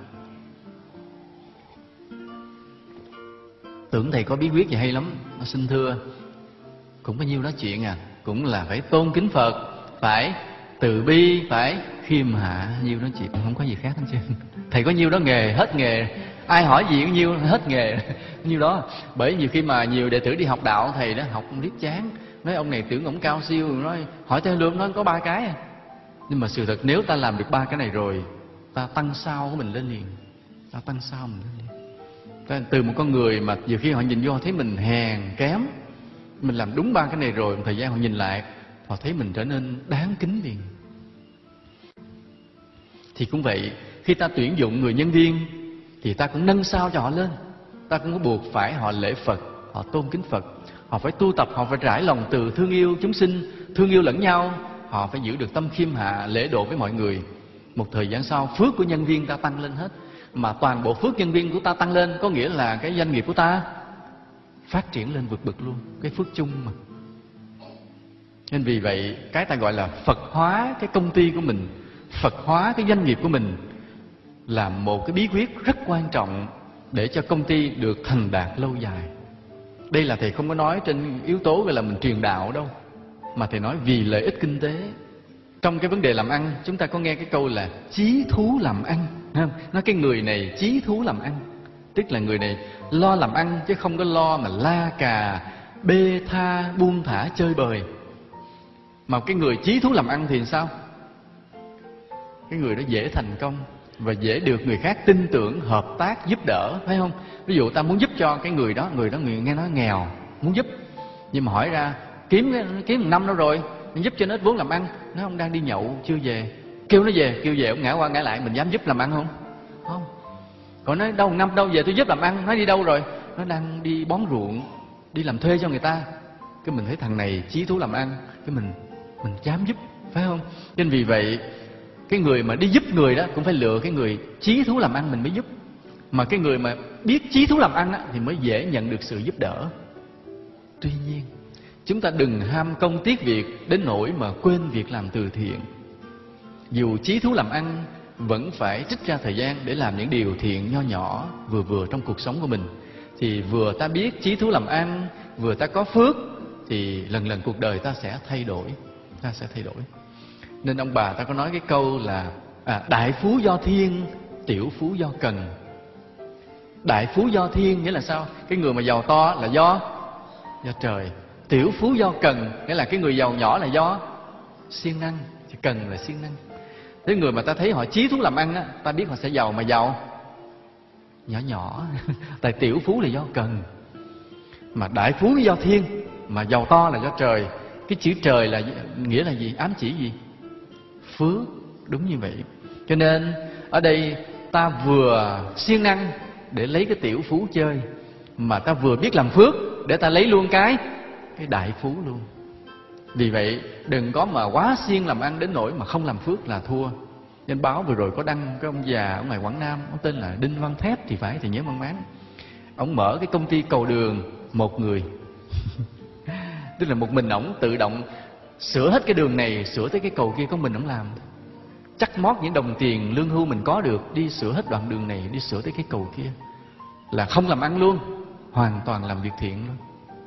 Tưởng thầy có bí quyết gì hay lắm. Nó xin thưa, cũng có nhiêu đó chuyện à. Cũng là phải tôn kính Phật, phải từ bi, phải khiêm hạ, nhiêu đó chuyện, không có gì khác hết trơn. Thầy có nhiêu đó nghề, hết nghề. Ai hỏi gì cũng nhiêu, hết nghề nhiêu đó. Bởi nhiều khi mà nhiều đệ tử đi học đạo, thầy đó học liếc chán, nói ông này tưởng ông cao siêu, nói hỏi theo lương nói có 3 cái à. Nhưng mà sự thật nếu ta làm được 3 cái này rồi, ta tăng sao của mình lên liền. Ta tăng sao mình lên liền. Từ một con người mà nhiều khi họ nhìn vô thấy mình hèn kém, mình làm đúng 3 cái này rồi, một thời gian họ nhìn lại, họ thấy mình trở nên đáng kính liền. Thì cũng vậy, khi ta tuyển dụng người nhân viên thì ta cũng nâng sao cho họ lên. Ta cũng có buộc phải họ lễ Phật, họ tôn kính Phật, họ phải tu tập, họ phải trải lòng từ thương yêu chúng sinh, thương yêu lẫn nhau, họ phải giữ được tâm khiêm hạ, lễ độ với mọi người. Một thời gian sau, phước của nhân viên ta tăng lên hết. Mà toàn bộ phước nhân viên của ta tăng lên, có nghĩa là cái doanh nghiệp của ta phát triển lên vượt bậc luôn, cái phước chung mà. Nên vì vậy, cái ta gọi là Phật hóa cái công ty của mình, Phật hóa cái doanh nghiệp của mình là một cái bí quyết rất quan trọng để cho công ty được thành đạt lâu dài. Đây là thầy không có nói trên yếu tố gọi là mình truyền đạo đâu, mà thầy nói vì lợi ích kinh tế. Trong cái vấn đề làm ăn, chúng ta có nghe cái câu là chí thú làm ăn, không? Nói cái người này chí thú làm ăn, tức là người này lo làm ăn chứ không có lo mà la cà, bê tha, buông thả, chơi bời. Mà cái người chí thú làm ăn thì sao? Cái người đó dễ thành công và dễ được người khác tin tưởng, hợp tác, giúp đỡ, phải không? Ví dụ ta muốn giúp cho cái người đó người nghe nói nghèo, muốn giúp, nhưng mà hỏi ra kiếm 1 năm đâu rồi, mình giúp cho nó ít vốn làm ăn. Nó ông đang đi nhậu chưa về, kêu nó về, ông ngã qua ngã lại, mình dám giúp làm ăn không? Không. Còn nói đâu 1 năm đâu về tôi giúp làm ăn, nói đi đâu rồi? Nó đang đi bón ruộng, đi làm thuê cho người ta. Cái mình thấy thằng này chí thú làm ăn, cái mình dám giúp, phải không? Nên vì vậy cái người mà đi giúp người đó cũng phải lựa cái người chí thú làm ăn mình mới giúp. Mà cái người mà biết chí thú làm ăn á, thì mới dễ nhận được sự giúp đỡ. Tuy nhiên chúng ta đừng ham công tiếc việc đến nỗi mà quên việc làm từ thiện. Dù chí thú làm ăn, vẫn phải trích ra thời gian để làm những điều thiện nho nhỏ vừa vừa trong cuộc sống của mình. Thì vừa ta biết chí thú làm ăn, vừa ta có phước, thì lần lần cuộc đời ta sẽ thay đổi. Ta sẽ thay đổi. Nên ông bà ta có nói cái câu là đại phú do thiên, tiểu phú do cần. Đại phú do thiên nghĩa là sao? Cái người mà giàu to là do trời. Tiểu phú do cần, nghĩa là cái người giàu nhỏ là do siêng năng. Cần là siêng năng. Thế người mà ta thấy họ chí thú làm ăn á, ta biết họ sẽ giàu, mà giàu nhỏ nhỏ. Tại tiểu phú là do cần, mà đại phú do thiên, mà giàu to là do trời. Cái chữ trời là nghĩa là gì? Ám chỉ gì? Phước. Đúng như vậy. Cho nên ở đây ta vừa siêng năng để lấy cái tiểu phú chơi, mà ta vừa biết làm phước để ta lấy luôn cái đại phú luôn. Vì vậy đừng có mà quá siêng làm ăn đến nỗi mà không làm phước là thua. Nên báo vừa rồi có đăng cái ông già ở ngoài Quảng Nam, ông tên là Đinh Văn Thép thì phải, thì nhớ mang máng. Ông mở cái công ty cầu đường một người. Tức là một mình ổng tự động sửa hết cái đường này, sửa tới cái cầu kia, có mình ổng làm. Chắc mót những đồng tiền lương hưu mình có được, đi sửa hết đoạn đường này, đi sửa tới cái cầu kia. Là không làm ăn luôn, hoàn toàn làm việc thiện luôn.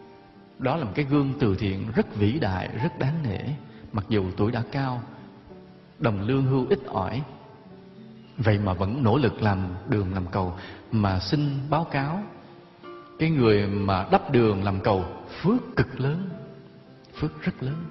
Đó là một cái gương từ thiện rất vĩ đại, rất đáng nể. Mặc dù tuổi đã cao, đồng lương hưu ít ỏi, vậy mà vẫn nỗ lực làm đường làm cầu. Mà xin báo cáo, cái người mà đắp đường làm cầu phước cực lớn, phước rất lớn.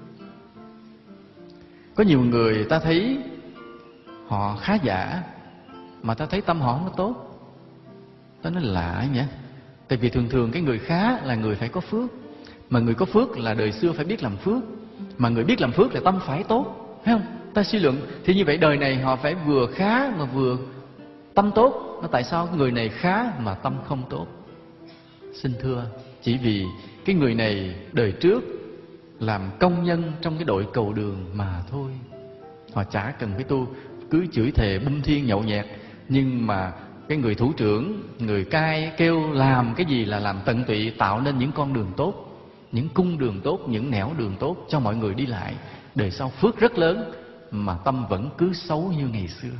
Có nhiều người ta thấy họ khá giả, mà ta thấy tâm họ không có tốt. Ta nói lạ nhỉ. Tại vì thường thường cái người khá là người phải có phước, mà người có phước là đời xưa phải biết làm phước, mà người biết làm phước là tâm phải tốt, thấy không? Ta suy luận thì như vậy đời này họ phải vừa khá mà vừa tâm tốt. Nó tại sao người này khá mà tâm không tốt? Xin thưa, chỉ vì cái người này đời trước làm công nhân trong cái đội cầu đường mà thôi. họ chả cần phải tu, cứ chửi thề bung thiên nhậu nhẹt. Nhưng mà cái người thủ trưởng, người cai kêu làm cái gì là làm tận tụy, tạo nên những con đường tốt, những cung đường tốt, những nẻo đường tốt cho mọi người đi lại. Đời sau phước rất lớn, mà tâm vẫn cứ xấu như ngày xưa.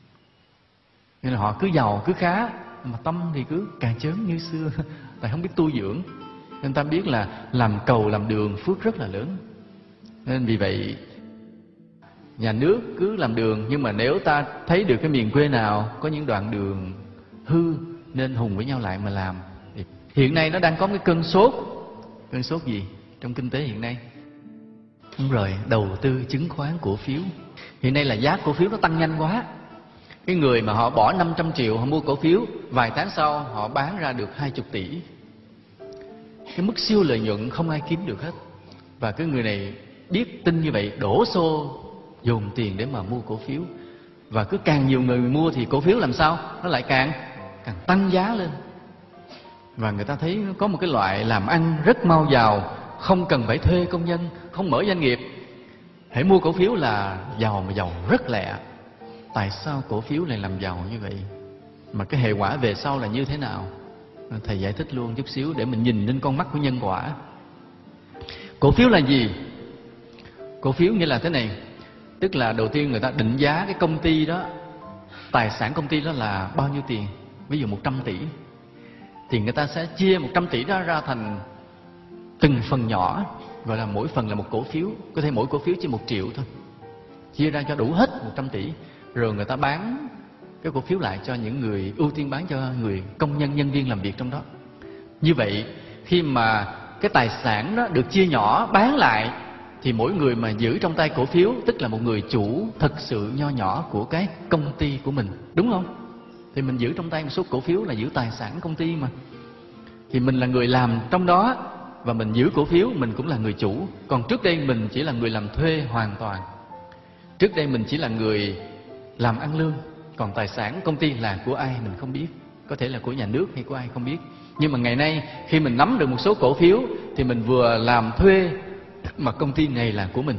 Nên là họ cứ giàu, cứ khá, mà tâm thì cứ càng chớn như xưa. Tại không biết tu dưỡng. Nên ta biết là làm cầu làm đường phước rất là lớn. Nên vì vậy nhà nước cứ làm đường, nhưng mà nếu ta thấy được cái miền quê nào có những đoạn đường hư, nên hùng với nhau lại mà làm. Hiện nay nó đang có cái cơn sốt. Cơn sốt gì trong kinh tế hiện nay? Đúng rồi, đầu tư chứng khoán cổ phiếu. Hiện nay là giá cổ phiếu nó tăng nhanh quá. Cái người mà họ bỏ 500 triệu họ mua cổ phiếu, vài tháng sau họ bán ra được 20 tỷ. Cái mức siêu lợi nhuận không ai kiếm được hết. Và cái người này biết tin như vậy, đổ xô dồn tiền để mà mua cổ phiếu. Và cứ càng nhiều người mua thì cổ phiếu làm sao? Nó lại càng tăng giá lên. Và người ta thấy có một cái loại làm ăn rất mau giàu, không cần phải thuê công nhân, không mở doanh nghiệp. Hãy mua cổ phiếu là giàu, mà giàu rất lẹ. Tại sao cổ phiếu lại làm giàu như vậy? Mà cái hệ quả về sau là như thế nào? Thầy giải thích luôn chút xíu để mình nhìn lên con mắt của nhân quả. Cổ phiếu là gì? Cổ phiếu nghĩa là thế này. Tức là đầu tiên người ta định giá cái công ty đó, tài sản công ty đó là bao nhiêu tiền. Ví dụ 100 tỷ thì người ta sẽ chia 100 tỷ đó ra thành từng phần nhỏ, gọi là mỗi phần là một cổ phiếu. Có thể mỗi cổ phiếu chỉ 1 triệu thôi, chia ra cho đủ hết 100 tỷ. Rồi người ta bán cái cổ phiếu lại cho những người, ưu tiên bán cho người công nhân, nhân viên làm việc trong đó. Như vậy khi mà cái tài sản đó được chia nhỏ bán lại, thì mỗi người mà giữ trong tay cổ phiếu tức là một người chủ thực sự nho nhỏ của cái công ty của mình, đúng không? Thì mình giữ trong tay một số cổ phiếu là giữ tài sản công ty mà. Thì mình là người làm trong đó, và mình giữ cổ phiếu, mình cũng là người chủ. Còn trước đây mình chỉ là người làm thuê hoàn toàn. Trước đây mình chỉ là người làm ăn lương. Còn tài sản công ty là của ai mình không biết. Có thể là của nhà nước hay của ai không biết. Nhưng mà ngày nay khi mình nắm được một số cổ phiếu thì mình vừa làm thuê mà công ty này là của mình.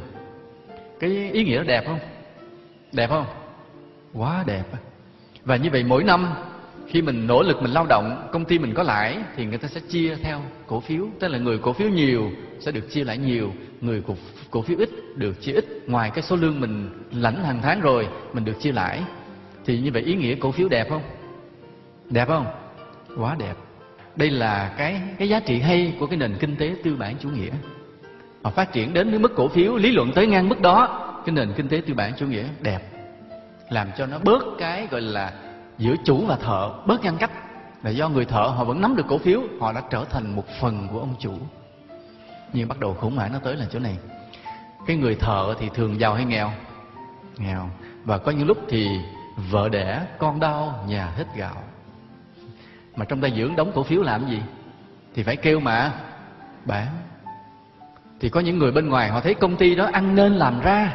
Cái ý nghĩa đó đẹp không? Đẹp không? Quá đẹp. Và như vậy mỗi năm khi mình nỗ lực mình lao động, công ty mình có lãi thì người ta sẽ chia theo cổ phiếu. Tức là người cổ phiếu nhiều sẽ được chia lãi nhiều, người cổ phiếu ít được chia ít. Ngoài cái số lương mình lãnh hàng tháng rồi, mình được chia lãi. Thì như vậy ý nghĩa cổ phiếu đẹp không? Đẹp không? Quá đẹp. Đây là cái giá trị hay của cái nền kinh tế tư bản chủ nghĩa. Họ phát triển đến cái mức cổ phiếu, lý luận tới ngang mức đó. Cái nền kinh tế tư bản chủ nghĩa đẹp, làm cho nó bớt cái gọi là giữa chủ và thợ, bớt ngăn cách. Là do người thợ họ vẫn nắm được cổ phiếu, họ đã trở thành một phần của ông chủ. Nhưng bắt đầu khủng hoảng nó tới là chỗ này. Cái người thợ thì thường giàu hay nghèo? Nghèo. Và có những lúc thì vợ đẻ, con đau, nhà hết gạo. Mà trong tay dưỡng đóng cổ phiếu làm gì? Thì phải kêu mà bán. Thì có những người bên ngoài họ thấy công ty đó ăn nên làm ra,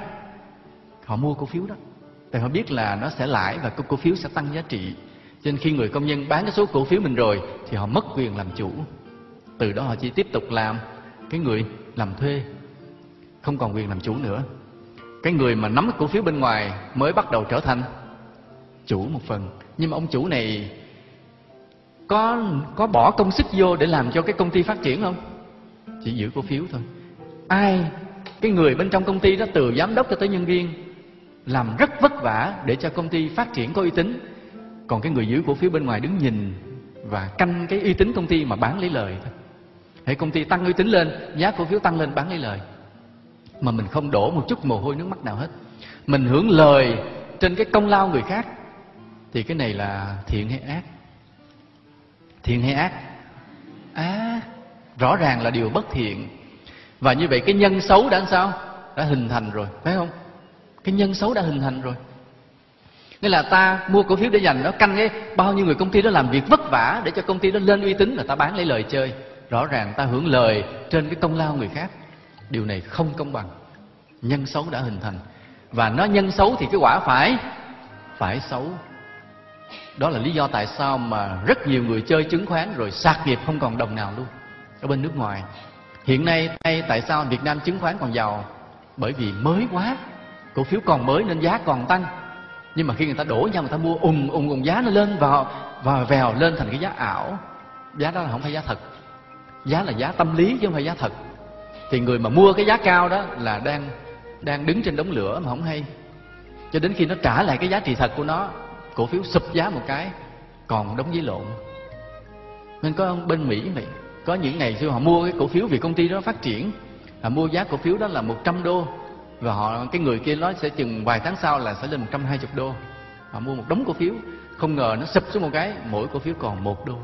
họ mua cổ phiếu đó. Tại họ biết là nó sẽ lãi và cổ phiếu sẽ tăng giá trị. Cho nên khi người công nhân bán cái số cổ phiếu mình rồi thì họ mất quyền làm chủ. Từ đó họ chỉ tiếp tục làm cái người làm thuê, không còn quyền làm chủ nữa. Cái người mà nắm cổ phiếu bên ngoài mới bắt đầu trở thành chủ một phần. Nhưng mà ông chủ này có bỏ công sức vô để làm cho cái công ty phát triển không? Chỉ giữ cổ phiếu thôi. Cái người bên trong công ty đó, từ giám đốc cho tới nhân viên, làm rất vất vả để cho công ty phát triển có uy tín. Còn cái người giữ cổ phiếu bên ngoài đứng nhìn và canh cái uy tín công ty mà bán lấy lời thôi. Hễ công ty tăng uy tín lên, giá cổ phiếu tăng lên, bán lấy lời. Mà mình không đổ một chút mồ hôi nước mắt nào hết. Mình hưởng lời trên cái công lao người khác. Thì cái này là thiện hay ác? Thiện hay ác? Rõ ràng là điều bất thiện. Và như vậy cái nhân xấu đã sao? Đã hình thành rồi, phải không? Cái nhân xấu đã hình thành rồi. Nghĩa là ta mua cổ phiếu để dành, nó canh cái bao nhiêu người công ty đó làm việc vất vả để cho công ty đó lên uy tín, là ta bán lấy lời chơi. Rõ ràng ta hưởng lời trên cái công lao người khác. Điều này không công bằng. Nhân xấu đã hình thành. Và nó nhân xấu thì cái quả phải xấu. Đó là lý do tại sao mà rất nhiều người chơi chứng khoán rồi sạc nghiệp không còn đồng nào luôn ở bên nước ngoài. Hiện nay tại sao Việt Nam chứng khoán còn giàu? Bởi vì mới quá, cổ phiếu còn mới nên giá còn tăng. Nhưng mà khi người ta đổ nhau, người ta mua giá nó lên và vèo lên thành cái giá ảo. Giá đó là không phải giá thật, giá là giá tâm lý chứ không phải giá thật. Thì người mà mua cái giá cao đó là đang đứng trên đống lửa mà không hay, cho đến khi nó trả lại cái giá trị thật của nó, cổ phiếu sụp giá một cái còn đống giấy lộn. Nên có bên Mỹ vậy, có những ngày xưa họ mua cái cổ phiếu vì công ty đó phát triển, họ mua giá cổ phiếu đó là $100, và cái người kia nói sẽ chừng vài tháng sau là sẽ lên $120. Họ mua một đống cổ phiếu, không ngờ nó sụp xuống một cái, mỗi cổ phiếu còn $1.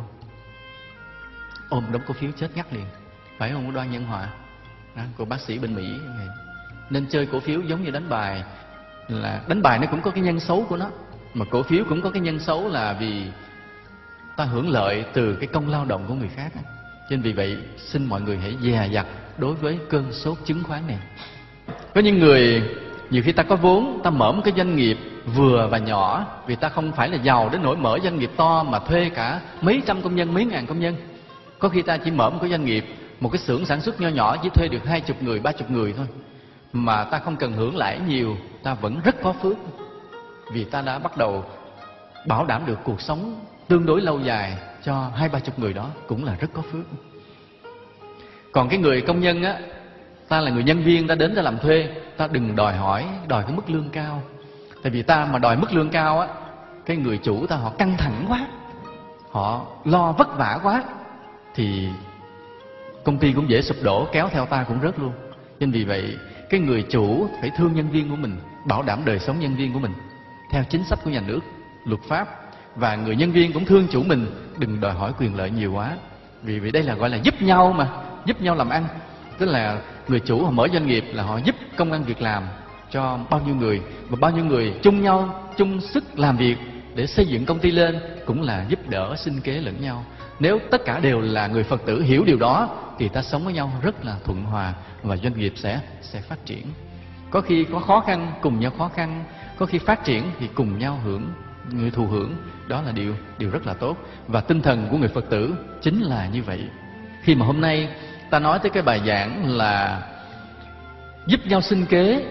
Ôm đống cổ phiếu chết ngắt liền, phải không Đoan Nhân Hòa đó, của bác sĩ bên Mỹ. Nên chơi cổ phiếu giống như đánh bài, là đánh bài nó cũng có cái nhân xấu của nó, mà cổ phiếu cũng có cái nhân xấu là vì ta hưởng lợi từ cái công lao động của người khác. Cho nên vì vậy xin mọi người hãy dè dặt đối với cơn sốt chứng khoán này. Có những người nhiều khi ta có vốn, ta mở một cái doanh nghiệp vừa và nhỏ, vì ta không phải là giàu đến nỗi mở doanh nghiệp to mà thuê cả mấy trăm công nhân, mấy ngàn công nhân. Có khi ta chỉ mở một cái doanh nghiệp, một cái xưởng sản xuất nho nhỏ, chỉ thuê được 20 người, 30 người thôi, mà ta không cần hưởng lãi nhiều, ta vẫn rất có phước, vì ta đã bắt đầu bảo đảm được cuộc sống tương đối lâu dài cho 20-30 người đó, cũng là rất có phước. Còn cái người công nhân á, ta là người nhân viên, ta đến ta làm thuê, ta đừng đòi cái mức lương cao. Tại vì ta mà đòi mức lương cao á, cái người chủ ta họ căng thẳng quá, họ lo vất vả quá, thì công ty cũng dễ sụp đổ, kéo theo ta cũng rớt luôn. Nên vì vậy cái người chủ phải thương nhân viên của mình, bảo đảm đời sống nhân viên của mình theo chính sách của nhà nước, luật pháp. Và người nhân viên cũng thương chủ mình, đừng đòi hỏi quyền lợi nhiều quá. Vì đây là gọi là giúp nhau mà, giúp nhau làm ăn. Tức là người chủ họ mở doanh nghiệp là họ giúp công ăn việc làm cho bao nhiêu người, và bao nhiêu người chung nhau, chung sức làm việc để xây dựng công ty lên, cũng là giúp đỡ sinh kế lẫn nhau. Nếu tất cả đều là người Phật tử hiểu điều đó thì ta sống với nhau rất là thuận hòa, và doanh nghiệp sẽ phát triển. Có khi có khó khăn cùng nhau khó khăn, có khi phát triển thì cùng nhau người thụ hưởng. Đó là điều rất là tốt, và tinh thần của người Phật tử chính là như vậy. Khi mà hôm nay ta nói tới cái bài giảng là giúp nhau sinh kế,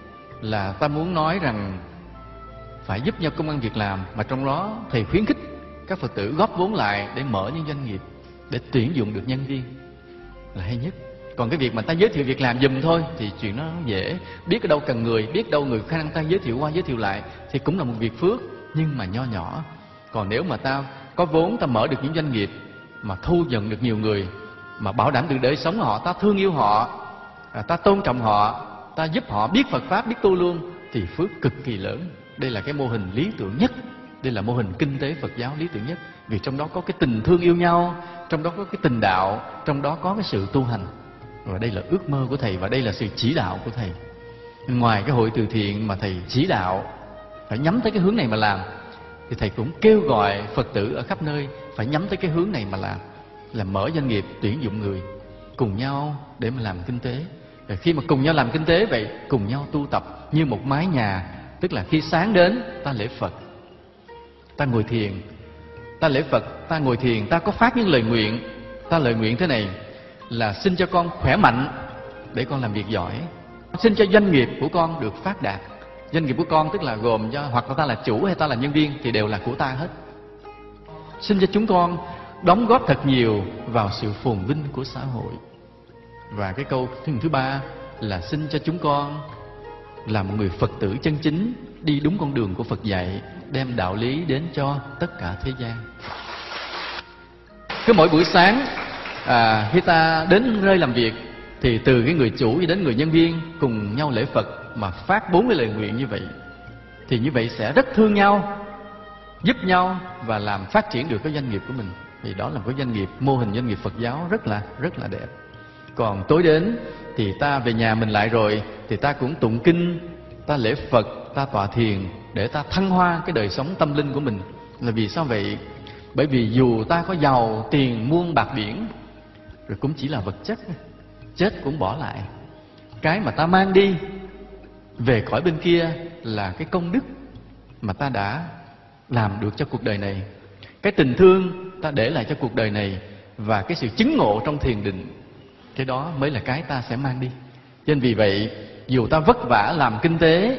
là ta muốn nói rằng phải giúp nhau công ăn việc làm, mà trong đó thầy khuyến khích các Phật tử góp vốn lại để mở những doanh nghiệp, để tuyển dụng được nhân viên là hay nhất. Còn cái việc mà ta giới thiệu việc làm giùm thôi thì chuyện nó dễ, biết ở đâu cần người, biết đâu người khả năng ta giới thiệu qua giới thiệu lại thì cũng là một việc phước, nhưng mà nho nhỏ. Còn nếu mà ta có vốn, ta mở được những doanh nghiệp mà thu nhận được nhiều người, mà bảo đảm được đời sống họ, ta thương yêu họ, ta tôn trọng họ, ta giúp họ biết Phật Pháp, biết tu luôn, thì phước cực kỳ lớn. Đây là cái mô hình lý tưởng nhất, đây là mô hình kinh tế Phật giáo lý tưởng nhất. Vì trong đó có cái tình thương yêu nhau, trong đó có cái tình đạo, trong đó có cái sự tu hành. Và đây là ước mơ của thầy, và đây là sự chỉ đạo của thầy. Ngoài cái hội từ thiện mà thầy chỉ đạo phải nhắm tới cái hướng này mà làm, thì thầy cũng kêu gọi Phật tử ở khắp nơi phải nhắm tới cái hướng này mà làm, là mở doanh nghiệp, tuyển dụng người, cùng nhau để mà làm kinh tế. Rồi khi mà cùng nhau làm kinh tế vậy, cùng nhau tu tập như một mái nhà. Tức là khi sáng đến ta lễ Phật, ta ngồi thiền, ta lễ Phật, ta ngồi thiền, ta có phát những lời nguyện. Ta lời nguyện thế này là xin cho con khỏe mạnh để con làm việc giỏi, xin cho doanh nghiệp của con được phát đạt. Doanh nghiệp của con tức là gồm cho, hoặc là ta là chủ hay ta là nhân viên thì đều là của ta hết. Xin cho chúng con đóng góp thật nhiều vào sự phồn vinh của xã hội. Và cái câu thứ ba là xin cho chúng con là một người Phật tử chân chính, đi đúng con đường của Phật dạy, đem đạo lý đến cho tất cả thế gian. Cứ mỗi buổi sáng khi ta đến nơi làm việc thì từ cái người chủ đến người nhân viên cùng nhau lễ Phật mà phát 40 lời nguyện như vậy, thì như vậy sẽ rất thương nhau, giúp nhau và làm phát triển được cái doanh nghiệp của mình. Thì đó là một cái doanh nghiệp, mô hình doanh nghiệp Phật giáo rất là đẹp. Còn tối đến thì ta về nhà mình lại rồi thì ta cũng tụng kinh, ta lễ Phật, ta tọa thiền để ta thăng hoa cái đời sống tâm linh của mình. Là vì sao vậy? Bởi vì dù ta có giàu tiền muôn bạc biển rồi cũng chỉ là vật chất, chết cũng bỏ lại. Cái mà ta mang đi về khỏi bên kia là cái công đức mà ta đã làm được cho cuộc đời này, cái tình thương ta để lại cho cuộc đời này, và cái sự chứng ngộ trong thiền định. Cái đó mới là cái ta sẽ mang đi. Cho nên vì vậy, dù ta vất vả làm kinh tế,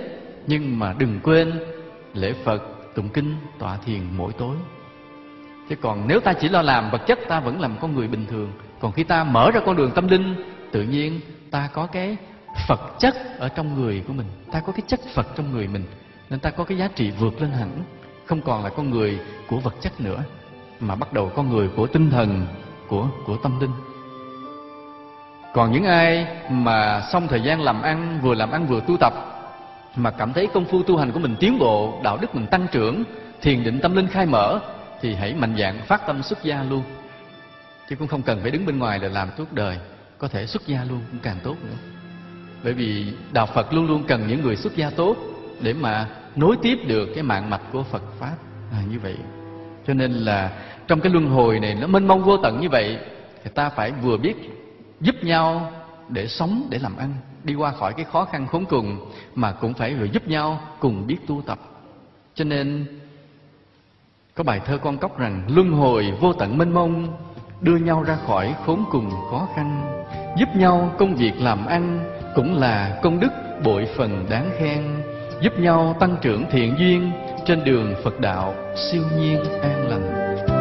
Nhưng mà đừng quên lễ Phật, tụng kinh, tọa thiền mỗi tối. Chứ còn nếu ta chỉ lo làm vật chất, ta vẫn làm con người bình thường. Còn khi ta mở ra con đường tâm linh, tự nhiên ta có cái Phật chất ở trong người của mình, ta có cái chất Phật trong người mình, nên ta có cái giá trị vượt lên hẳn. Không còn là con người của vật chất nữa, mà bắt đầu con người của tinh thần, của tâm linh. Còn những ai mà xong thời gian làm ăn vừa tu tập, mà cảm thấy công phu tu hành của mình tiến bộ, đạo đức mình tăng trưởng, thiền định tâm linh khai mở, thì hãy mạnh dạn phát tâm xuất gia luôn. Chứ cũng không cần phải đứng bên ngoài để làm suốt đời, có thể xuất gia luôn cũng càng tốt nữa. Bởi vì đạo Phật luôn luôn cần những người xuất gia tốt để mà nối tiếp được cái mạng mạch của Phật Pháp như vậy. Cho nên là trong cái luân hồi này nó mênh mông vô tận như vậy, thì ta phải vừa biết giúp nhau để sống, để làm ăn, đi qua khỏi cái khó khăn khốn cùng, mà cũng phải vừa giúp nhau cùng biết tu tập. Cho nên có bài thơ con cóc rằng: luân hồi vô tận mênh mông, đưa nhau ra khỏi khốn cùng khó khăn. Giúp nhau công việc làm ăn cũng là công đức bội phần đáng khen. Giúp nhau tăng trưởng thiện duyên, trên đường Phật đạo siêu nhiên an lành.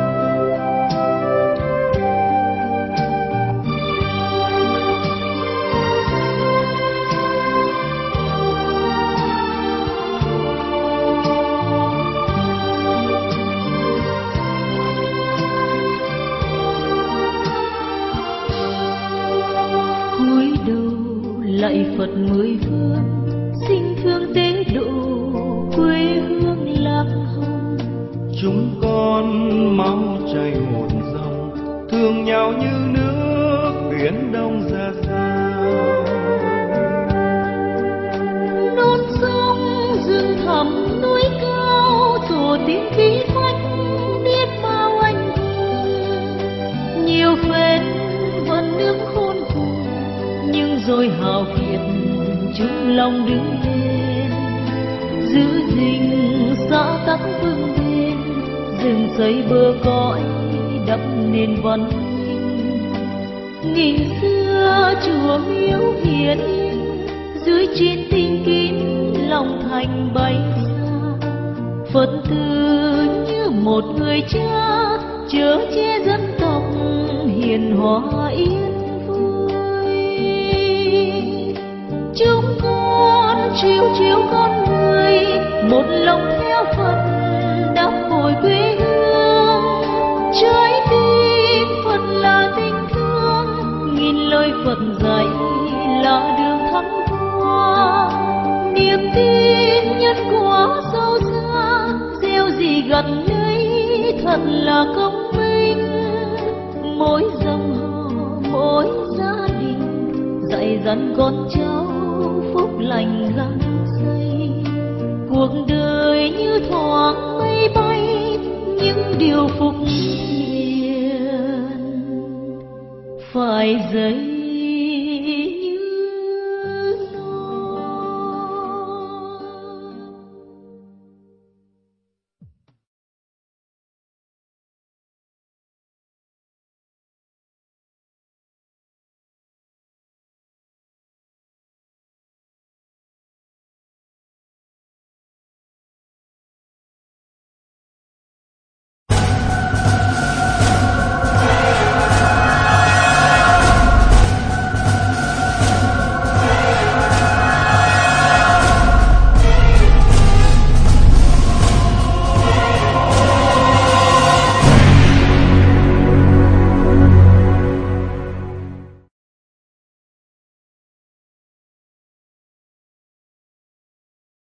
Lạy Phật mười phương, xin thương tế độ quê hương Lạc Hồng. Chúng con máu chảy một dòng, thương nhau như nước biển đông ra sao. Non sông rừng thẳm núi cao, tổ tiên khí phách biết bao anh hùng. Nhiều phên vẫn nước khôn cùng, nhưng rồi hào kiệt chung lòng đứng lên, giữ gìn xã tắc vững bền, rừng xây bờ cõi đắp nền văn minh. Nghìn xưa chùa miếu hiền dưới chiến tinh kín, lòng thành bay xa. Phật tử như một người cha chở che dân tộc hiền hòa yên. Chúng con chiếu con người, một lòng theo Phật đắp bồi quê hương. Trái tim Phật là tình thương, nghìn lời Phật dạy là đường thăng hoa. Niềm tin nhân quả sâu xa, gieo gì gặt lấy thật là công minh. Mỗi dòng họ, mỗi gia đình dạy dặn con cháu phúc lành gắn xây. Cuộc đời như thoáng mây bay, những điều phúc hiền phải dấy